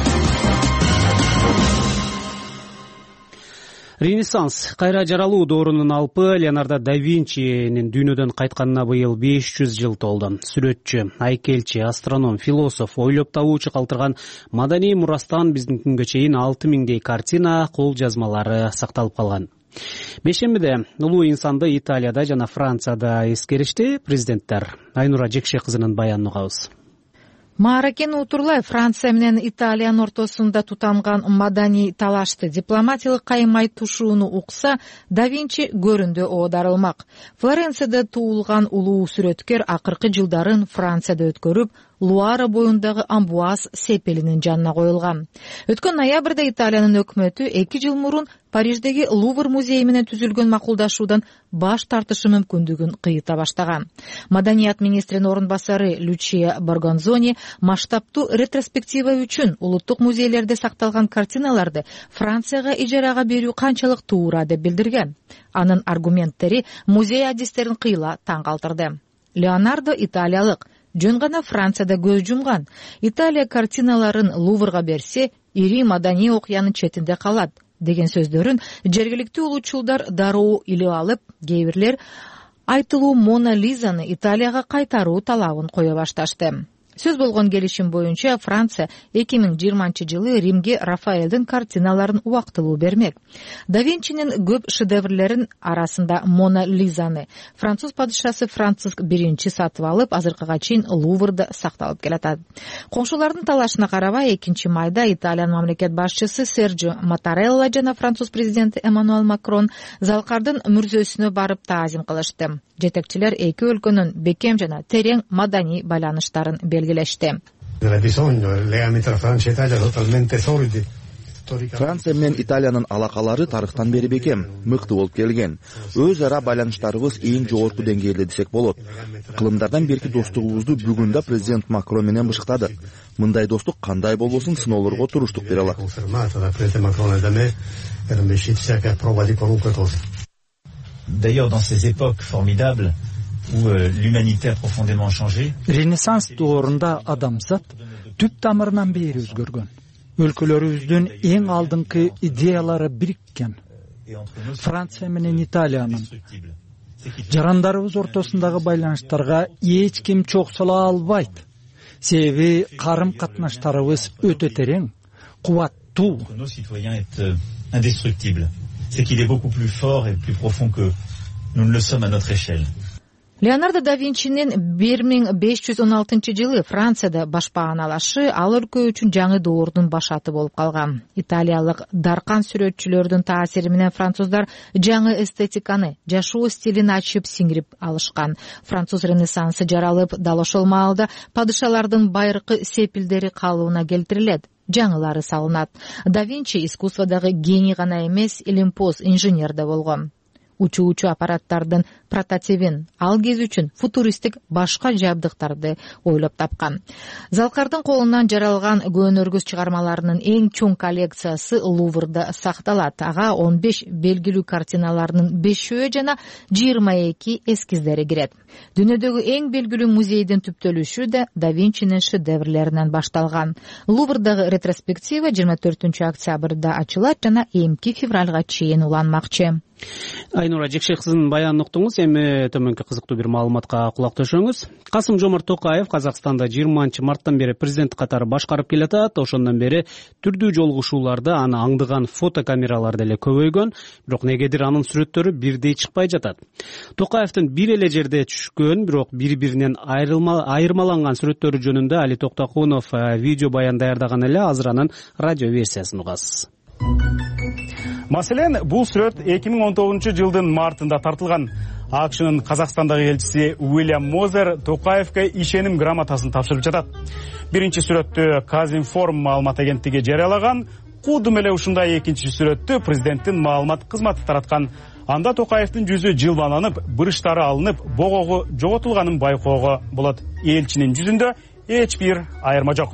Ренессанс кайра жаралуу доорунун алпы Леонардо да Винчинин дүйнөдөн кайтканына быйыл беш жүз жыл толду. Сүрөтчү, айкелчи, астроном, философ, ойлоп табуучу калтырган маданий мурастан биздин күнгө чейин алты миңдей картина, кол жазмалары сакталып калган. Бейшембиде улуу инсанды Италияда жана Францияда эскеришти президенттер. Айнура Жекше кызынын баянын угабыз. Мааракен утурлай Франция менен Италиянын ортосунда тутанган маданий талашты дипломатиялык кайым айтышууну укса, Да Винчи көрүндө оодарылмак. Флоренцияда туулган улуу сүрөткөр акыркы жылдарын Францияда өткөрүп, Луара боюндагы Амбуаз сепелинин жанына коюлган. Өткөн ноябрда Италиянын өкмөтү эки жыл мурун Париждеги Лувр музейи менен түзүлгөн макулдашуудан баш тартышы мүмкүндүгүн кыйыта баштаган. Маданият министринин орун басары Лючия Боргонзони масштабтуу ретроспектива үчүн улуттук музейлерде сакталган картиналарды Францияга ижарага берүү канчалык туура деп билдирген. Анын аргументтери музей адистерин кыйла таң калтырды. Леонардо италиялык, жөн гана Францияда көз жумган. Италия картиналарын Луврга берсе, ири маданий окуянын четинде калат деген сөздөрүн жергиликтүү улуучулдар дароо илип алып, кээ бирлер айтылуу Мона Лизаны Италияга кайтаруу талабын кое башташты. Сөз болгон келишим боюнча Франция эки миң жыйырманчы жылы Римге Рафаэлдин картиналарын убактылуу бермек. Да Винчинин көп шедеврлерин арасында Мона Лизаны француз падышасы Франциск биринчи сатып алып, азыркыга чейин Луврда сакталып келатат. Коңшулардын талашына карабай, экинчи майда Италиянын мамлекет башчысы Серджио Маттарелла жана француз президенти Эммануэль Макрон залкардын мүрзөсүнө барып таазим кылышты. Жетекчилер эки өлкөнүн бекем жана терең маданий байланыштарын белгилешти. Франция менен Италиянын алакалары тарыхтан бери бекем, мыкты болуп келген. Өз ара байланыштарыбыз эң жогорку деңгээлде десек болот. Кылымдардан берки достугубузду бүгүн да президент Макрон менен бышыктадык. Мындай достук кандай болбосун сыноолорго туруштук бере алат. D'ailleurs, dans ces époques formidables où euh, l'humanité a profondément changé, Ренессанс доорунда адамзат түп тамырынан бери өзгөргөн. Өлкөлөрүбүздүн эң алдыңкы идеялары бириккен. Франция менен Италиянын жарандарыбыз ортосундагы байланыштарга эч ким чоксола албайт. Себеби карым катнаштарыбыз өтө терең, кубаттуу. nos citoyens est euh, indestructible. C'est qu'il est beaucoup plus fort et plus profond que nous ne le sommes à notre échelle. Леонардо да Винчинин бир миң беш жүз он алтынчы жылы Францияда башпааналашы ал өлкө үчүн жаңы доордун башаты болуп калган. Италиялык даркан сүрөтчүлөрдүн таасири менен француздар жаңы эстетиканы, жашоо стилин ачып сиңирип алышкан. Француз ренессансы жаралып, дал ошол маалда падышалардын байыркы сепилдери калыбына келтирилет. Жаңылары салынат. Да Винчи искусстводагы гений гана эмес, илимпоз инженер да болгон. Учуучу аппараттардын прототипин ал кез үчүн футуристик башка жабдыктарды ойлоп тапкан. Залкардын колунан жаралган көөнөргүз чыгармаларынын эң чоң коллекциясы Луврда сакталат. Ага он беш белгилүү картиналарынын бешөө жана жыйырма эки эскиздери кирет. Дүйнөдөгү эң белгилүү музейдин түптөлүшү да Да Винчинин шедеврлеринен башталган. Луврдагы ретроспектива жыйырма төртүнчү октябрда ачылат жана эмки февралга чейин уланмакчы. Айнура Жекше кызынын баянын уктуңуз. Эми төмөнкү кызыктуу бир маалыматка кулак төшөңүз. Касым-Жомарт Токаев Казакстанда жыйырманчы марттан бери президент катары башкарып келатат. Ошондон бери түрдүү жолугушууларда аны аңдыган фотокамералар деле көбөйгөн, бирок негедир анын сүрөттөрү бирдей чыкпай жатат. Токаевдин бир эле жерде түшкөн, бирок бири-биринен айырмаланган сүрөттөрү жөнүндө Али Токтокунов видео баян даярдаган эле. Азыр анын радио версиясын угасыз. Маселен, бул сүрөт эки миң он тогузунчу жылдын мартында тартылган. АКШнын Казакстандагы элчиси Уильям Мозер Токаевке ишеним грамотасын тапшырып жатат. Биринчи сүрөттү Казинформ маалымат агенттиги жарыялаган, кудум эле ушундай экинчи сүрөттү президенттин маалымат кызматы тараткан. Анда Токаевдин жүзү жылбананып, бырыштары алынып, богогу жоготулганын байкоого болот. Элчинин жүзүндө эч бир айырма жок.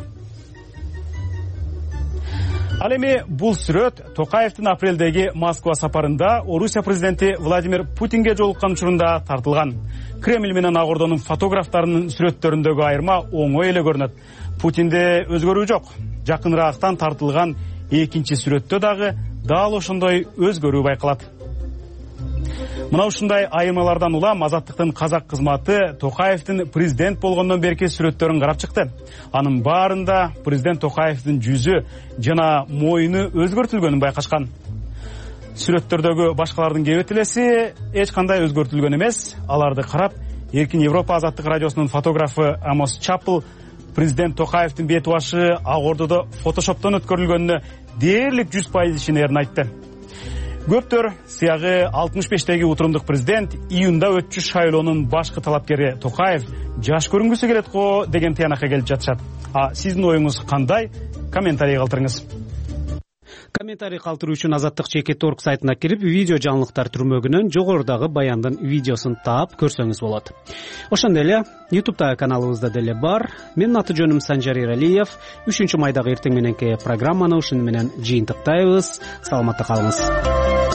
Ал эми бул сүрөт Токаевдин апрелдеги Москва сапарында Орусия президенти Владимир Путинге жолуккан учурунда тартылган. Кремль менен Ак Ордонун фотографтарынын сүрөттөрүндөгү айырма оңой эле көрүнөт. Путинде өзгөрүү жок. Жакынырактан тартылган экинчи сүрөттө дагы дал ошондой өзгөрүү байкалат. Мына ушундай айырмалардан улам Азаттыктын казак кызматы Токаевдин президент болгондон берки сүрөттөрүн карап чыкты. Анын баарында президент Токаевдин жүзү жана моюну өзгөртүлгөнүн байкашкан. сүрөттөрдөгү башкалардын кээ тилеси эч кандай өзгөртүлгөн эмес. Аларды карап, Эркин Европа азаттык радиосунун фотографы Амос Чапл президент Токаевдин бет башы Ак Ордодо фотошоптон өткөрүлгөнүнө дээрлик жүз пайыз ишенерин айтты. Көптөр сыягы алтымыш бештеги утурундук президент июнда өтчү шайлоонун башкы талапкери Токаев жаш көрүнгүсү келет го деген тыянакка келип жатышат. А сиздин оюңуз кандай? Комментарий калтырыңыз. Комментарий калтыруу үчүн Азаттык чекит точка орг сайтына кирип, видео жаңылыктар түрмөгүнөн жогорудагы баяндын видеосун таап көрсөңүз болот. Ошондой эле YouTube каналыбызда деле бар. Менин аты жөнүм Санжар Эралиев. үчүнчү майдагы эртең мененки программаны ушуну менен жыйынтыктайбыз. Саламатта калыңыз.